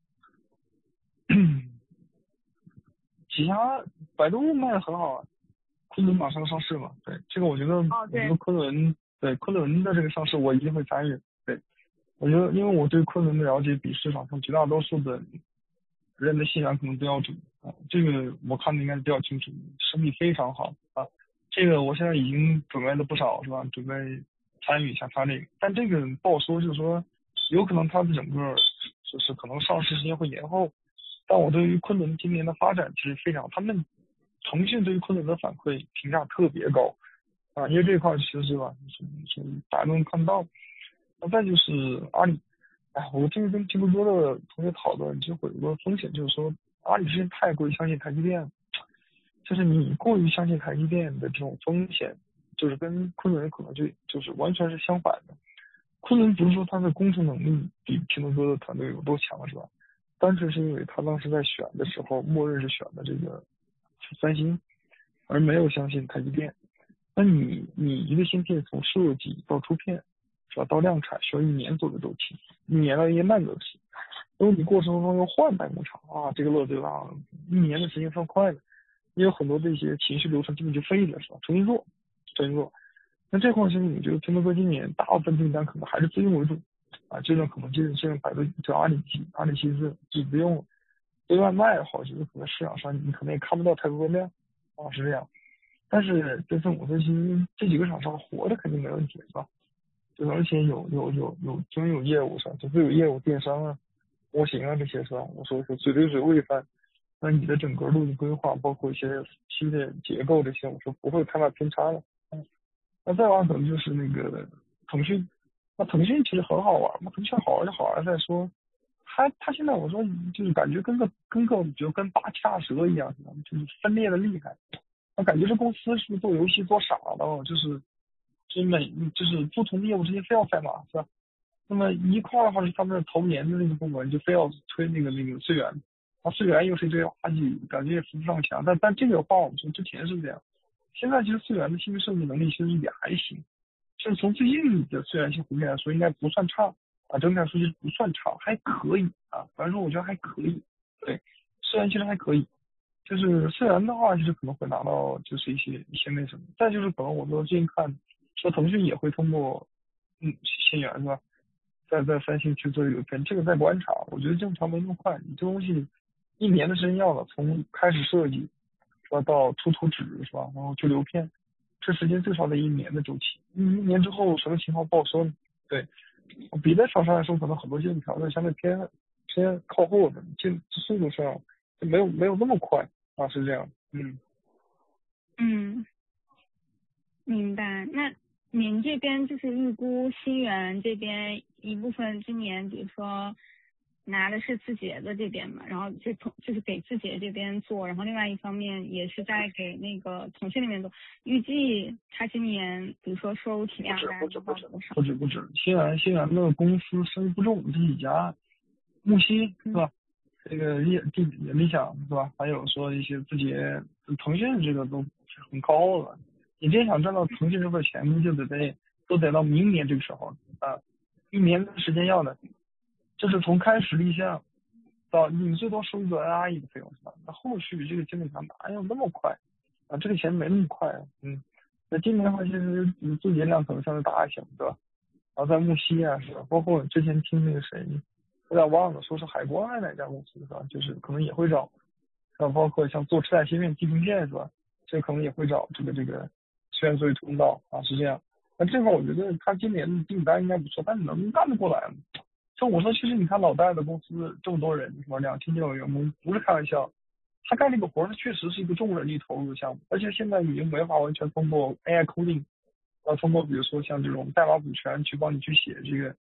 其他百度卖的很好啊，昆仑马上上市嘛，对，这个我觉得， 哦， 我对， 觉得昆仑，对昆仑的这个上市我一定会参与，对，我觉得因为我对昆仑的了解比市场上绝大多数的人的信仰可能都要准啊，这个我看的应该是比较清楚，生意非常好啊，这个我现在已经准备了不少是吧，准备参与一下它这个，但这个不好说，就是说有可能它的整个就是可能上市时间会延后。但我对于昆仑今年的发展其实非常，他们腾讯对于昆仑的反馈评价特别高啊，因为这一块其实是吧，是是大家都能看到。那再就是阿里，哎，我这个跟拼多多的同学讨论，就会有个风险，就是说阿里之前太过于相信台积电，就是你过于相信台积电的这种风险，就是跟昆仑可能就就是完全是相反的。昆仑不是说它的工程能力比拼多多的团队有多强，是吧？单纯是因为他当时在选的时候，默认是选的这个三星，而没有相信台积电。那你你一个芯片从设计到出片，是吧？到量产需要一年左右的周期，一年到一年半周期。如果你过程中又换代工厂啊，这个乐对吧？一年的时间算快的，也有很多这些情绪流程基本就废了，是吧？重新做，重新做。那这块其实你觉得拼多多今年大部分订单可能还是自用为主。啊，这种可能就是现在百度就阿里系阿里系是就不用对外卖的话，我觉得可能市场上你可能也看不到太多的量啊，是这样。但是这份我分析这几个厂商活着肯定没问题，是吧？就而且有有有有真有业务是吧？就是有业务电商啊、模型啊这些是吧？我说是嘴对嘴喂饭，那你的整个路径规划，包括一些新的结构这些，我说不会太大偏差的。嗯，那再往可能就是那个腾讯。那腾讯其实很好玩，那腾讯好玩就好玩在说，他他现在我说就是感觉跟个跟个就跟拔卡蛇一样，就是分裂的厉害。我感觉这公司是不是做游戏做傻了？就是就是每就是不同的业务之间非要赛马是吧？那么一块的话是他们的投研的那个部门就非要推那个那个资源，啊资源又是一堆垃圾，感觉也扶不上墙。但但这个话我们说之前是这样，现在其实资源的芯片设计能力其实也还行。就是从最近的资源性弧线来说，应该不算差啊，整体来说就是不算差，还可以啊，反正说我觉得还可以，对，虽然其实还可以，就是虽然的话，就是可能会拿到就是一些一些那什么，再就是可能我们最近看说腾讯也会通过嗯新源是吧，在在三星去做有片，这个在观察，我觉得正常没那么快，你这东西一年的时间要了，从开始设计是吧到出图纸是吧，然后去流片。这时间最少得一年的周期，一年之后什么情况不好说呢？对，别的厂商来说，可能很多技术条件相对偏偏靠后的，进速度上就没有没有那么快啊，是这样。嗯嗯，明白。那您这边就是预估新源这边一部分今年，比如说拿的是字节的这边嘛，然后就从就是给字节这边做，然后另外一方面也是在给那个腾讯那边做。预计他今年比如说收入体量大概多少？ 不止不止，新源新源的公司生意不重，这几家，木西是吧？这个理理理想是吧？还有说一些字节、腾讯这个都是很高了。你真想赚到腾讯这份钱，你就得得都得到明年这个时候啊，一年的时间要的。就是从开始立项到你最多收一个 N R E 的费用是吧？那后续这个经理团哪有那么快啊？这个钱没那么快啊，嗯。那今年的话，其实字节量可能相对大一些，对吧？然后在木西啊，是吧？包括之前听那个谁，有点忘了，说是海关哪家公司是吧？就是可能也会找，然后包括像做车载芯片、地平线是吧？这可能也会找这个这个资源作为通道啊，是这样。那这块我觉得他今年的订单应该不错，但能干得过来吗？就我说，其实你看老戴的公司这么多人，是吧？两千多个员工，不是开玩笑。他干这个活儿，他确实是一个重人力投入的项目，而且现在已经没法完全通过 A I coding，呃，通过比如说像这种代码补全去帮你去写这个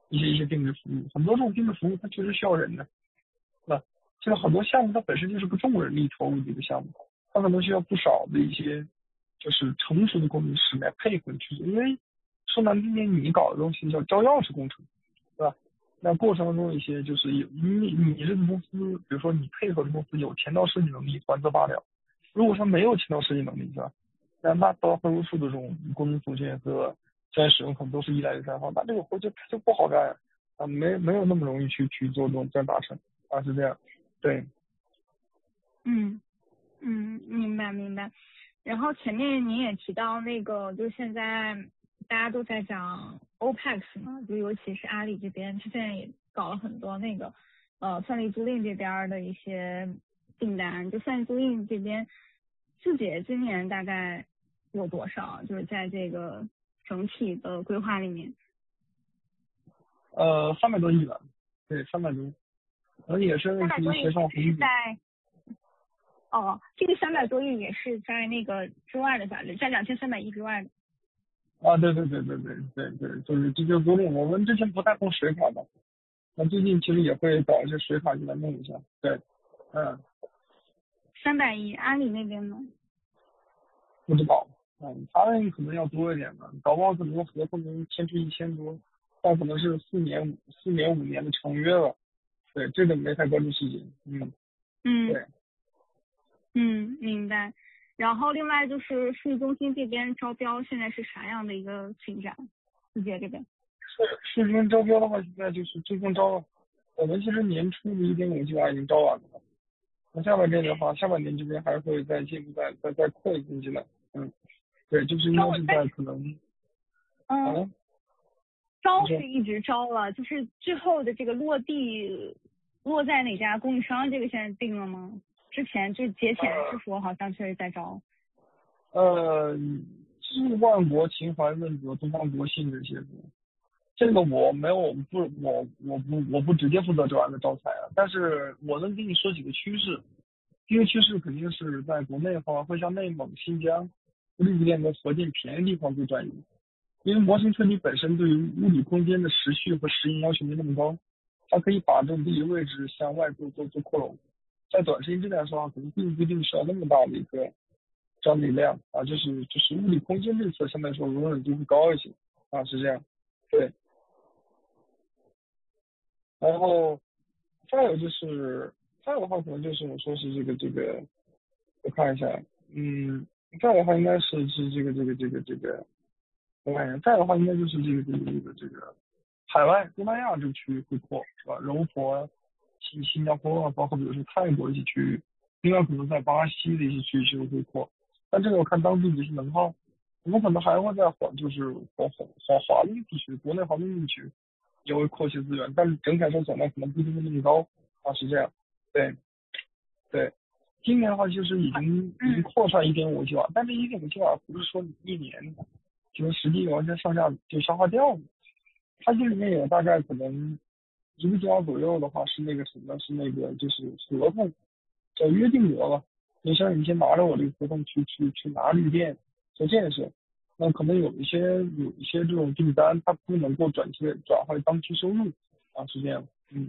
一些一些定制服务，很多这种定制服务它确实需要人的，那现在很多项目它本身就是个重人力投入的一个项目，它可能需要不少的一些就是成熟的工程师来配合去做，因为说难听点，你搞的东西叫交钥匙工程，对吧？那过程中一些就是有你你这个公司，比如说你配合的公司有前端设计能力，还则罢了；如果说没有前端设计能力，是吧？那那大多数的这种功能组件和专业使用可能都是依赖于三方，那这个活就就不好干啊，没没有那么容易去去做这种专达成啊，是这样，对。 嗯嗯，明白明白。然后前面您也提到那个，就现在大家都在讲 O P E X 嘛，就尤其是阿里这边，它现在也搞了很多那个呃算力租赁这边的一些订单，就算力租赁这边，字节今年大概有多少？就是在这个整体的规划里面。 呃，三百多亿了，对，三百多，可能也是问题协商红利。 在哦，这个三百多亿也是在那个之外的，在在两千三百亿之外的。 啊，对对对对对对对，就是这就租赁，我们之前不太碰水卡的，那最近其实也会搞一些水卡进来弄一下，对，嗯。 三百亿，阿里那边呢？ 不知道，嗯，他们可能要多一点吧，搞不好可能合同能签出一千多，但可能是四年五四年五年的长约了，对，这个没太关注细节，嗯， 嗯， 对， 嗯，明白。然后另外就是数据中心这边招标现在是啥样的一个进展？字节这边？ 数据中心招标的话，现在就是最终招了，我们其实年初的一点五计划已经招完了，那下半年的话，下半年这边还会再进一步再再再扩一进进来，嗯，对，就是应该是在可能， 嗯， 啊， 招是一直招了，就是最后的这个落地落在哪家供应商，这个现在定了吗？之前就节前是说好像确实在招。 呃，是万国情怀问责、东方国信这些的，这个我没有不我我不我不直接负责这玩意的招财啊，但是我能给你说几个趋势。第一个趋势肯定是在国内的话，会像内蒙、新疆、绿电和核电便宜地方做转移，因为模型车你本身对于物理空间的时序和时应要求没那么高，它可以把这种地理位置向外做做做扩容，在短时间之内来说啊，可能并不一定需要那么大的一个张力量啊，就是就是物理空间这侧相对来说容忍度会高一些啊，是这样，对。然后再有就是，再有的话可能就是我说是这个这个，我看一下，嗯，再有的话应该是是这个这个这个这个，我看一下，再有的话应该就是这个这个这个这个海外东南亚这个区域会扩，是吧？柔佛、新新加坡啊，包括比如说泰国一些区域，另外可能在巴西的一些区域其实会扩，但这个我看当地的是能耗，我们可能还会在华就是华华华华东地区，国内华东地区。也会扩些资源，但是整体来说总量可能不一定那么高啊，是这样。对，对，今年的话就是已经已经扩上一点五计划，但这一点五计划不是说一年就实际完全上架就消化掉了，它这里面有大概可能一个计划左右的话是那个什么，是那个就是合同叫约定额了，就像你先拿着我这个合同去去去拿绿电做建设。那可能有一些有一些这种订单，它不能够转期转换当期收入啊，是这样。嗯，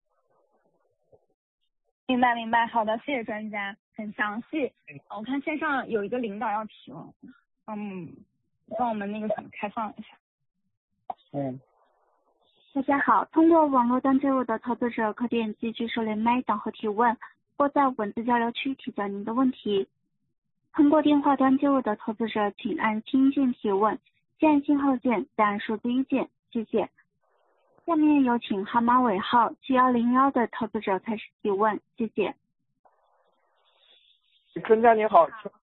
明白明白，好的，谢谢专家，很详细。我看线上有一个领导要提问，嗯，帮我们那个什么开放一下。 嗯， 大家好，通过网络端接入的操作者可点击举手连麦等候提问，或在文字交流区提交您的问题。通过电话端接入的投资者，请按听键提问，先按信号键，再按数字一键，谢谢。下面有请号码尾号七幺零幺的投资者开始提问，谢谢。 专家您好，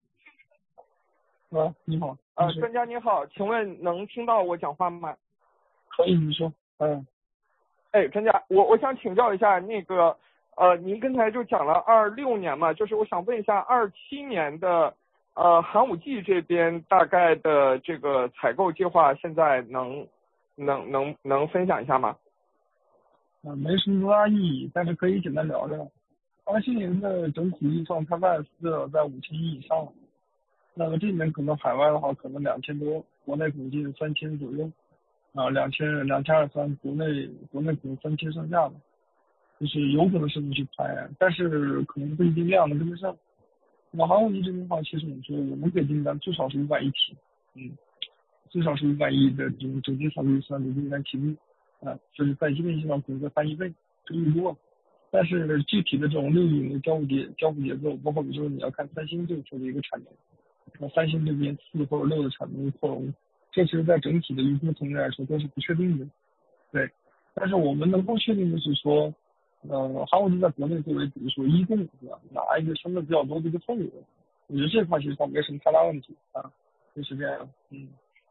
啊，你好， 呃，专家您好，请问能听到我讲话吗？ 可以，你说，嗯， 哎，专家，我我想请教一下那个，呃，您刚才就讲了二六年嘛，就是我想问一下二七年的。呃，寒武纪这边大概的这个采购计划，现在能能能能分享一下吗？ 啊，没什么多大意义，但是可以简单聊聊。二七年的整体预算开发是在五千亿以上，那么这里面可能海外的话可能两千多，国内可能近三千左右。 啊，两千两千二三，国内国内可能三千上下吧，就是有可能是能去拍，但是可能不一定量能跟得上。那航空机这边的话，其实我们说我们给订单最少是五百亿起，嗯，最少是五百亿的这种整体考虑算的订单起步，啊，就是在芯片线上可能在翻一倍，这个多。但是具体的这种六亿的交付节交付节奏，包括比如说你要看三星这个的一个产能，那三星这边四或者六的产能扩容，这其实在整体的预估层面来说都是不确定的，对。但是我们能够确定的是说，呃，航空机在国内作为比如说一供拿一个相对比较多的一个份额，我觉得这块其实倒没什么太大问题啊，就是这样，嗯。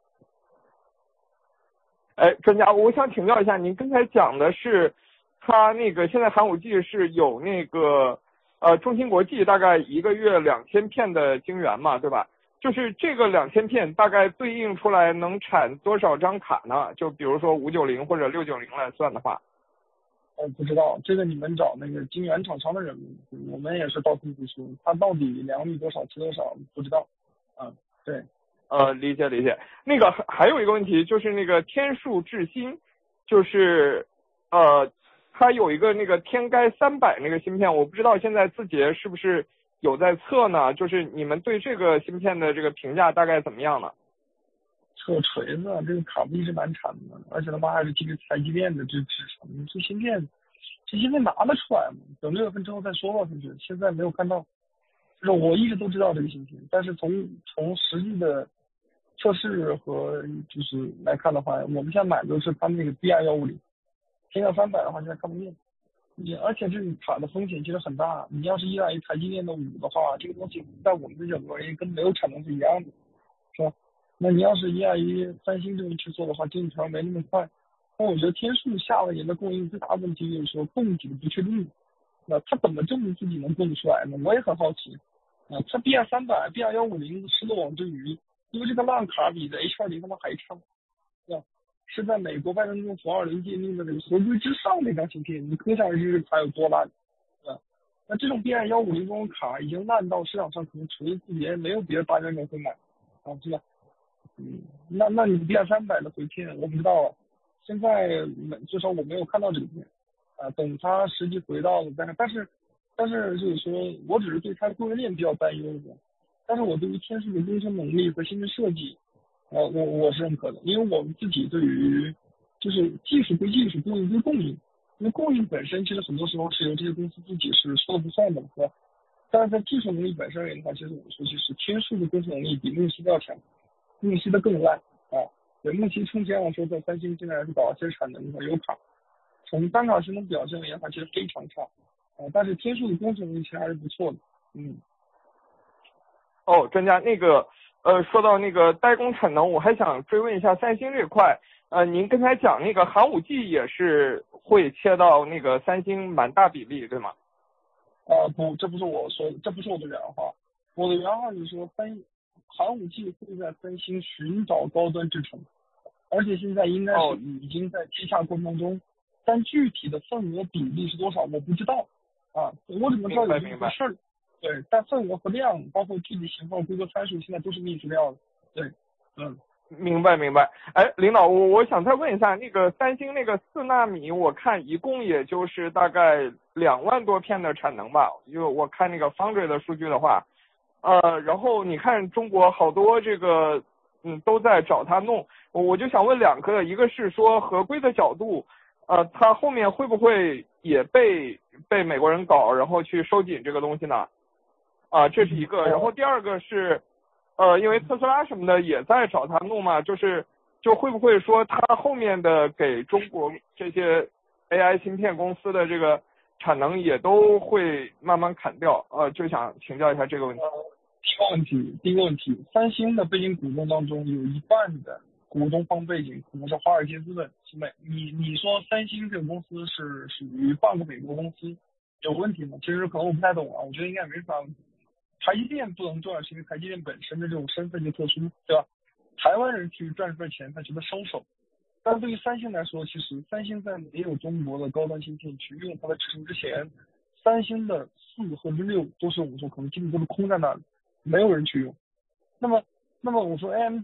哎，专家，我想请教一下，您刚才讲的是，它那个现在寒武纪是有那个呃中芯国际大概一个月两千片的晶圆嘛，对吧？就是这个两千片大概对应出来能产多少张卡呢？就比如说五九零或者六九零来算的话。 呃，不知道这个你们找那个晶圆厂商的人，我们也是道听途说，它到底良率多少吃多少不知道，啊，对。 呃，理解理解。那个还还有一个问题就是那个天数智新，就是呃，它有一个那个天玑三百那个芯片，我不知道现在字节是不是有在测呢？就是你们对这个芯片的这个评价大概怎么样呢？ 测锤子，这个卡不一直难产的，而且他妈还是基于台积电的这制程，这芯片，这芯片拿得出来吗？等六月份之后再说吧，同学。现在没有看到，就是我一直都知道这个芯片，但是从从实际的测试和就是来看的话，我们现在买的是他们那个 B R 幺五零，天玑三百的话现在看不见，你而且这个卡的风险其实很大，你要是依赖于台积电的五的话，这个东西在我们的角度而言跟没有产能是一样的，是吧？那你要是依赖于三星这边去做的话，进程没那么快。那我觉得天数下半年的供应最大的问题就是说供给的不确定。那他怎么证明自己能供出来呢？我也很好奇。啊，他 B R 三百、B R 幺五零失了网之鱼，因为这个烂卡比的 H 二零他妈还差，对吧？是在美国拜登政府二零界定的这个合规之上的一张芯片，你可想而知它有多烂，对吧？那这种 B R 幺五零这种卡已经烂到市场上可能除了字节没有别的大家能会买，啊，是吧？嗯，那那你 B R 三百的回片我不知道啊，现在没至少我没有看到这个片，啊，等它实际回到了再看，但是但是就是说我只是对它的供应链比较担忧的，但是我对于天数的工程能力和芯片设计，呃，我我是认可的，因为我们自己对于就是技术归技术，供应归供应，因为供应本身其实很多时候是由这些公司自己是说了不算的，是吧？但是在技术能力本身而言的话，其实我们说其实天数的工程能力比木西都要强。木西的更烂啊，对，木西充其量说在三星现在是搞一些产能和有卡，从单卡性能表现而言，它其实非常差啊，但是天数的工程能力其实还是不错的，嗯。 哦，专家，那个呃，说到那个代工产能，我还想追问一下三星这块，呃，您刚才讲那个寒武纪也是会切到那个三星蛮大比例，对吗？ 啊、呃，不，这不是我说的，这不是我的原话，我的原话是说三。寒武纪会在三星寻找高端制程，而且现在应该是已经在接洽过程中，但具体的份额比例是多少我不知道啊，我只能知道有这个事儿。对，但份额和量，包括具体型号、规格参数，现在都是秘书料的。对，嗯， 明白明白。哎，领导，我我想再问一下，那个三星那个四纳米，我看一共也就是大概两万多片的产能吧，因为我看那个 Foundry 的数据的话。呃，然后你看中国好多这个，嗯，都在找他弄，我就想问两个，一个是说合规的角度，呃，他后面会不会也被被美国人搞，然后去收紧这个东西呢？啊，这是一个。然后第二个是，呃，因为特斯拉什么的也在找他弄嘛，就是就会不会说他后面的给中国这些 A I 芯片公司的这个产能也都会慢慢砍掉，呃，就想请教一下这个问题。 第一个问题，第一个问题，三星的背景股东当中有一半的股东方背景可能是华尔街资本，是美。你你说三星这个公司是属于半个美国公司，有问题吗？其实可能我不太懂啊，我觉得应该没啥问题。台积电不能赚，是因为台积电本身的这种身份就特殊，对吧？台湾人去赚这份钱，他觉得收手。但对于三星来说，其实三星在没有中国的高端芯片去用它的制程之前，三星的四或者六都是我们说可能基本都是空在那里，没有人去用。那么，那么我说 A M D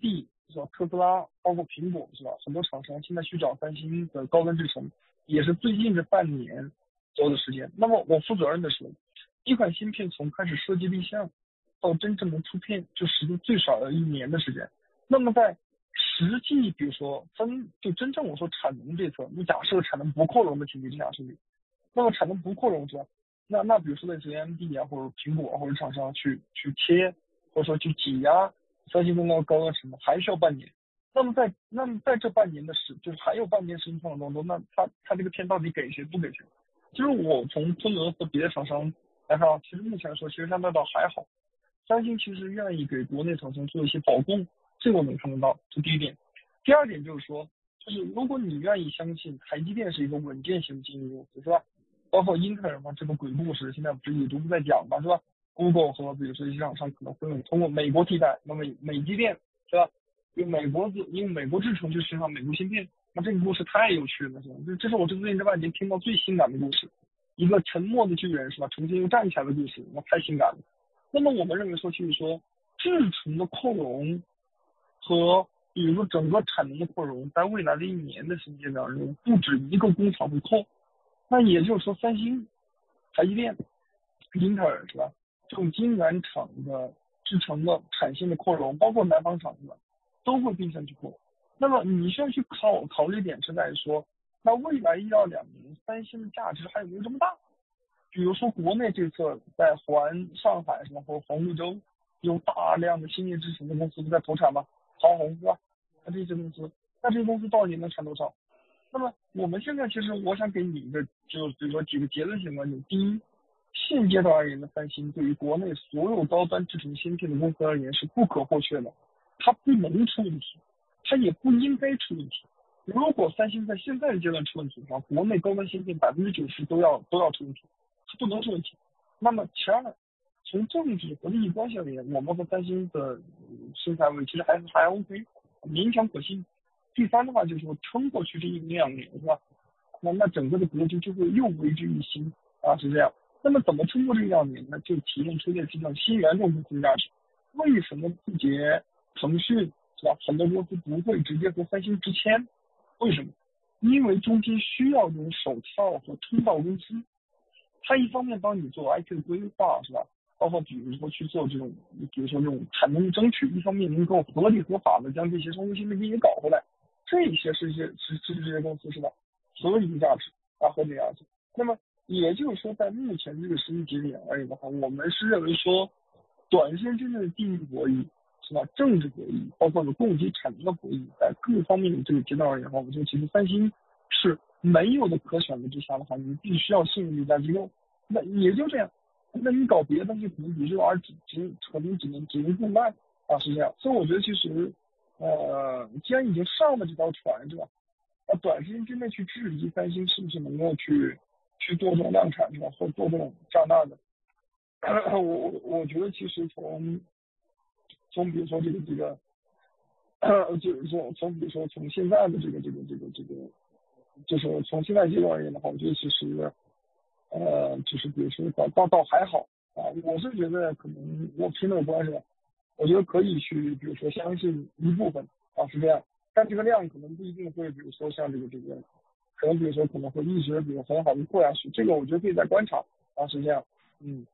是吧？特斯拉包括苹果是吧？很多厂商现在去找三星的高端制程，也是最近这半年左右的时间。那么我负责任的说，一款芯片从开始设计立项到真正能出片，就时间最少要一年的时间。那么在实际比如说分就真正我说产能这侧，你假设产能不扩容的前提之下，是不是？那么产能不扩容是吧？那那比如说类似于 A M D 啊，或者苹果或者厂商去去贴，或者说去挤压三星中高高端成本，还需要半年。那么在那么在这半年的时，就是还有半年时间创当中，那他他这个片到底给谁不给谁？其实我从昆仑和别的厂商来看啊，其实目前来说，其实相对倒还好。三星其实愿意给国内厂商做一些保供，这个我能看得到，这第一点。第二点就是说，就是如果你愿意相信台积电是一个稳健型的经济公司，是吧？包括英特尔嘛，这个鬼故事现在不是也都在讲嘛，是吧 ？Google 和比如说一些厂商可能会通过美国替代，那么美积电是吧？用美国用美国制程去生产美国芯片，那这个故事太有趣了，是吧？这这是我这最近这半年听到最性感的故事，一个沉默的巨人是吧？重新又站起来的故事，那太性感了。那么我们认为说，就是说制程的扩容和比如说整个产能的扩容，在未来的一年的时间当中，不止一个工厂会扩。那也就是说，三星、台积电、英特尔是吧？这种晶圆厂的制程的产线的扩容，包括南方厂是吧，都会并线去扩。那么你需要去考考虑点是在于说，那未来一到两年，三星的价值还有没有这么大？比如说国内这侧在环上海什么或黄绿洲有大量的芯片制程的公司都在投产嘛，长虹是吧？那这些公司，那这些公司到底能产多少？那么我们现在其实我想给你一个，就比如说几个结论性观点。第一，现阶段而言的三星对于国内所有高端制程芯片的公司而言是不可或缺的，它不能出问题，它也不应该出问题。如果三星在现在的阶段出问题的话，国内高端芯片百分之九十都要都要出问题，它不能出问题。那么其二，从政治和利益关系而言，我们和三星的生态位其实还还 OK， 勉强可信。第三的话就是说撑过去这一两年是吧？那那整个的格局就会又为之一新啊，是这样。那么怎么撑过这一两年呢？就体现出类似像新源这种公司价值。为什么字节、腾讯是吧？很多公司不会直接和三星直签？为什么？因为中间需要这种手套和通道公司。它一方面帮你做 I P 的规划是吧？包括比如说去做这种，比如说这种产能争取，一方面能够合理合法的将这些生物芯片给你搞回来。这些是一些是是这些公司是吧？合理价值啊，合理价值。那么也就是说，在目前这个时间节点而言的话，我们是认为说，短时间之内的地域博弈是吧？政治博弈，包括有供给产能的博弈，在各方面的这个阶段而言的话，我觉得其实三星是没有的可选择之下的话，你必须要信任这家机构。那也就这样，那你搞别的东西可能比这玩意儿只只可能只能只能不卖啊，是这样。所以我觉得其实。呃，既然已经上了这条船，是吧？那短时间之内去质疑三星是不是能够去去做这种量产，是吧？或做这种这样那的，我我我觉得其实从从比如说这个这个，呃，就是说从比如说从现在的这个这个这个这个，就是从现在阶段而言的话，我觉得其实呃，就是比如说倒倒倒还好啊，我是觉得可能我听了有关系吧。我觉得可以去，比如说相信一部分啊，是这样，但这个量可能不一定会，比如说像这个这个，可能比如说可能会一直比如很好的做下去，这个我觉得可以再观察啊，是这样，嗯。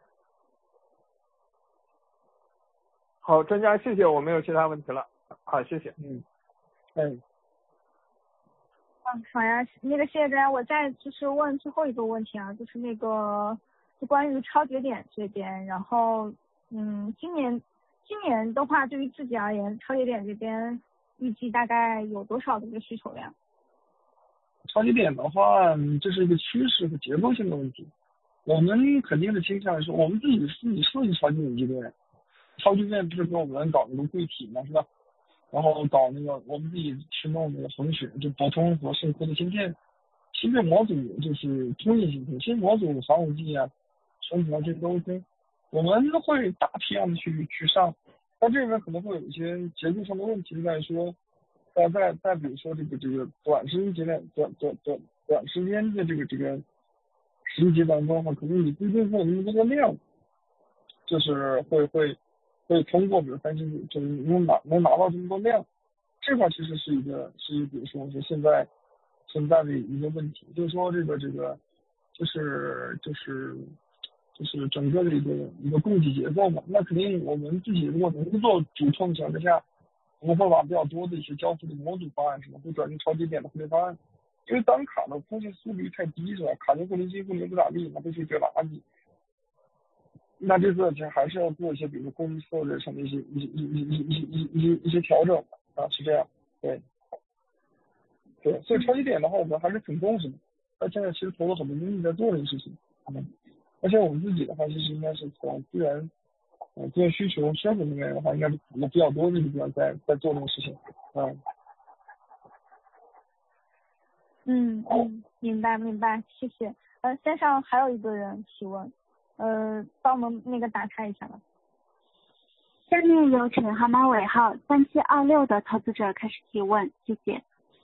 好，专家，谢谢，我没有其他问题了，好，谢谢， 嗯，嗯。 嗯，好呀，那个谢谢专家，我再就是问最后一个问题啊，就是那个就关于超节点这边，然后嗯，今年。今年的话，对于自己而言，超节点这边预计大概有多少的一个需求量？ 超节点的话，这是一个趋势和结构性的问题。我们肯定是倾向于说，我们自己自己设计超节点节点，超节点不是给我们搞那个柜体嘛，是吧？然后搞那个我们自己去弄那个恒雪，就普通和深科的芯片，芯片模组就是通信芯片，芯片模组防五 G 啊，生存这都 OK。我们会大批量的去去上，但这里面可能会有一些结构上的问题，在说，呃，在在比如说这个这个短时间节点短短短短时间的这个这个时间阶段中的话，可能你不一定会有那么多的量，就是会会可以通过比如三星组，就是能拿能拿到这么多量，这块其实是一个是比如说是现在现在的一个问题，就是说这个这个就是就是就是整个的一个一个供给结构嘛。那肯定我们自己如果能做主控的情况下，我们会把比较多的一些交付的模组方案什么会转成超节点的互联方案，因为单卡的通信速率太低是吧？卡进互联机互联不咋地，那必须丢垃圾。那这个其实还是要做一些，比如供应策略上的一些一些一些一些一些一些一些一些调整啊，是这样，对，对，所以超级点的话，我们还是挺重视的。那现在其实投了很多精力在做这个事情，嗯，而且我们自己的话，其实应该是从资源，呃，资源需求需求那边的话，应该是有比较多的地方在在做这个事情，嗯。 嗯嗯，明白明白，谢谢。呃，线上还有一个人提问。呃，帮我们那个打开一下吧。 下面有请号码尾号三七二六的投资者开始提问，谢谢。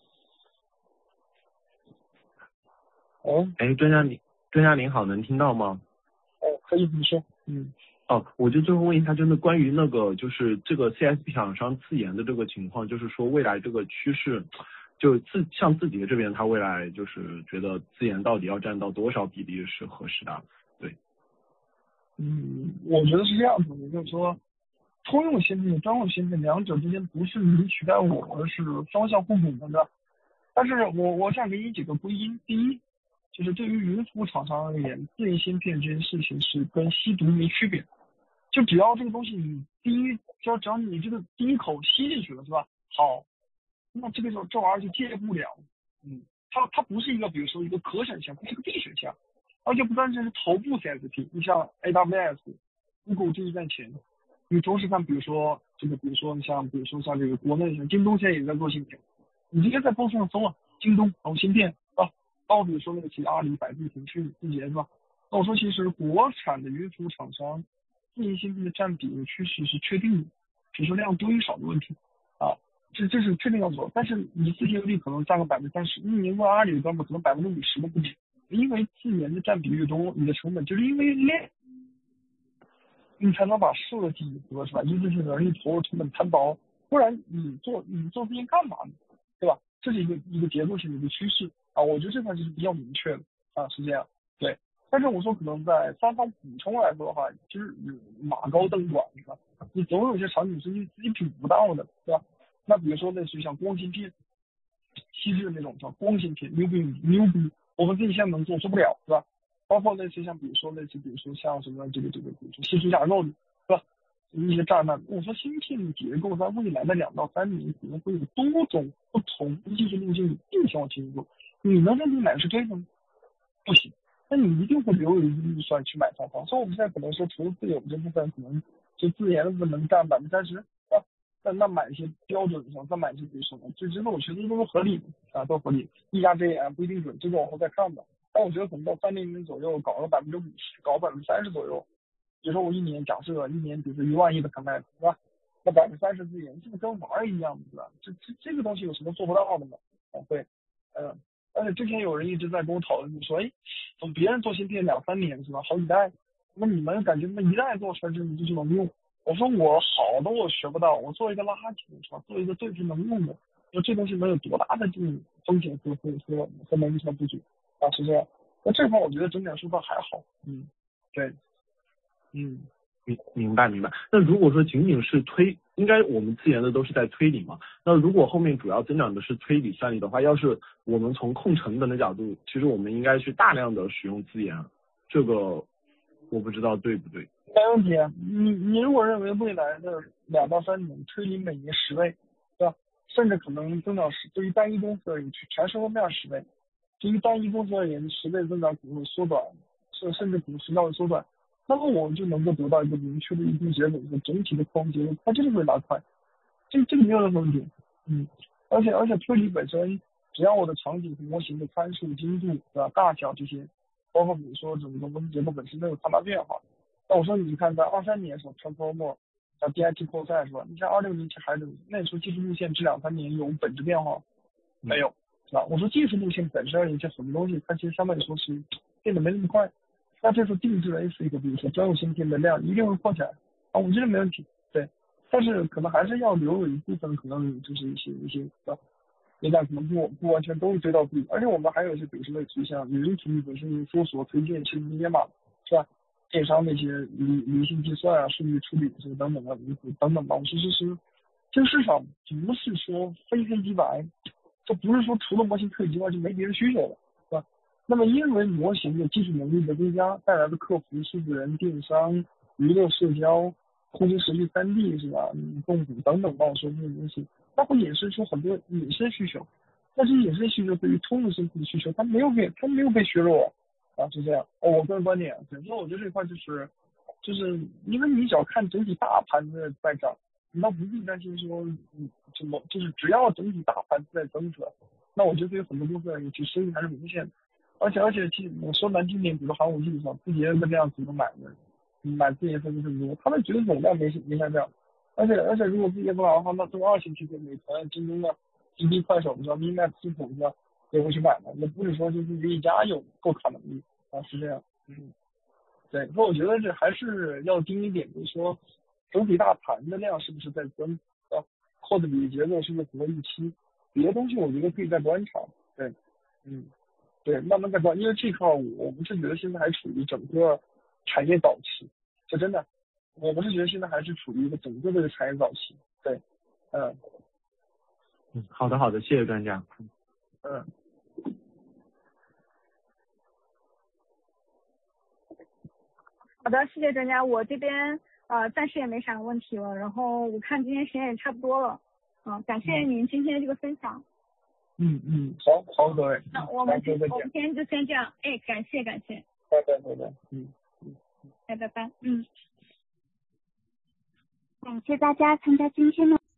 哦， 哎，专家您，专家您好，能听到吗？ 哦，可以，你说，嗯。 哦，我就最后问一下，就是关于那个就是这个 C S P 厂商自研的这个情况，就是说未来这个趋势，就自像字节这边，它未来就是觉得自研到底要占到多少比例是合适的？对。 嗯，我觉得是这样子的，就是说，通用芯片、专用芯片两者之间不是你取代我，而是双向互补的。但是我我想给你几个归因。第一，就是对于云服务厂商而言，自研芯片这件事情是跟吸毒没区别。就只要这个东西你第一，只要只要你这个第一口吸进去了，是吧？好，那这个时候这玩意儿就戒不了。嗯，它它不是一个比如说一个可选项，它是个必选项。而且不单单是头部 C S P， 你像 A W S、Google 这一站前，你同时看，比如说这个，比如说像，比如说像这个国内像京东现在也在做芯片，你直接在公司上搜啊，京东然后芯片啊，包括比如说那个其他阿里、百度、腾讯、字节是吧？那我说其实国产的云服务厂商自研芯片的占比的趋势是确定的，只是量多与少的问题啊，这这是确定要做，但是你自研率可能占个百分之三十，你问阿里的哥们可能百分之五十都不止。因为自研的占比越多，你的成本就是因为量，你才能把设计和是吧，一次性人力投入成本摊薄，不然你做你做自研干嘛呢？对吧？这是一个一个结构性的一个趋势啊，我觉得这块就是比较明确的啊，是这样。对，但是我说可能在三方补充来说的话，就是马高灯短是吧？你总有些场景是你自己品不到的，对吧？那比如说类似于像光芯片、锡制那种叫光芯片，牛逼牛逼。我们自己现在能做做不了，是吧？包括类似像比如说类似比如说像什么这个这个比如说新术架构的，是吧？一些炸弹，我说芯片的结构在未来的两到三年可能会有多种不同的技术路径并行进入，你能认定哪个是对的吗？不行，那你一定会留有一个预算去买三方。所以我们现在可能说除了自有这部分，可能就自研的部分能占百分之三十，啊，那那买一些标准上，再买一些比如说呢，这这种我觉得都是合理的啊，都合理。一加 J 啊不一定准，这个往后再看吧。但我觉得可能到三零年左右搞个百分之五十，搞百分之三十左右。比如说我一年假设一年，比如说一万亿的 Connect 是吧？那百分之三十资源，这个跟玩儿一样的，是吧？这这这个东西有什么做不到的吗？啊，对，嗯，而且之前有人一直在跟我讨论，说，哎，怎么别人做芯片两三年是吧？好几代，那你们感觉那一代做出来这你就是能用？我说我好的我学不到，我做一个垃圾是吧？做一个对是能用的，那这东西能有多大的这种风险和和和和能力上不足啊？是这样。那这块我觉得整体说倒还好，嗯，对。嗯， 明明白明白。那如果说仅仅是推，应该我们自研的都是在推理嘛。那如果后面主要增长的是推理算力的话，要是我们从控成本的角度，其实我们应该去大量的使用自研，这个我不知道对不对。 没问题啊，你你如果认为未来的两到三年推理每年十倍，对吧？甚至可能增长十，对于单一公司而言，全社会面十倍；对于单一公司而言，十倍增长可能会缩短，甚甚至可能十倍缩短。那么我们就能够得到一个明确的预估结果和整体的框结构，它就是会拉快，这这个没有任何问题。嗯，而且而且推理本身，只要我的场景和模型的参数精度，对吧？大小这些，包括比如说整个模型结构本身没有太大变化。那我说你看在二三年时候 Transformer 像 D I T 扩散是吧？你像二六年前还是那时候技术路线这两三年有本质变化没有，是吧？我说技术路线本身而言，这很多东西它其实相对来说是变得没那么快。那这时候定制 A 是一个，比如说专用芯片的量一定会扩起来啊，我觉得没问题。对， 但是可能还是要留有一部分可能就是一些一些呃，现在可能不不完全都是对到自己，而且我们还有一些比如说类似于像语音处理本身搜索推荐其实这些嘛，是吧？电商那些理理性计算啊、数据处理这些等等的等等吧，其实是这个市场不是说非黑即白，这不是说除了模型可以之外就没别的需求了，是吧？那么因为模型的技术能力的增加带来的客服、数字人、电商、娱乐、社交、空间实际三 D 是吧？嗯，动捕等等吧，我说这些东西，它会衍生出很多隐身需求，但是隐身需求对于通用生成的需求，它没有被它没有被削弱。啊，是这样。哦，我个人观点，所以说我觉得这一块就是，就是因为你只要看整体大盘子在涨，你倒不必担心说，嗯，什么，就是只要整体大盘子在增长，那我觉得对于很多公司来说，其实收益还是明显的。而且而且，其实我说难听点，比如航母技术上，字节跟这样子的买的，买字节分子很多，他们觉得总量没没下降，而且而且如果字节不好的话，那中二线企业，美团、京东的、滴滴、快手，是吧？咪麦、批普，是吧？也会去买的，也不是说就是一家有购卡能力啊，是这样。嗯，对，所以我觉得这还是要盯一点，就是说整体大盘的量是不是在增啊，或者比节奏是不是符合预期，别的东西我觉得可以再观察。对，嗯，对，慢慢再观，因为这块我我们是觉得现在还处于整个产业早期，这真的，我们是觉得现在还是处于一个整个的产业早期。对，嗯嗯，好的好的，谢谢专家。 嗯。 好的，谢谢专家，我这边呃暂时也没啥问题了，然后我看今天时间也差不多了，嗯、呃，感谢您今天这个分享。 嗯嗯，好好各位， 那我们今我们今天就先这样，哎，感谢感谢， 拜拜拜拜，嗯嗯， 拜拜拜，嗯， 感谢大家参加今天的。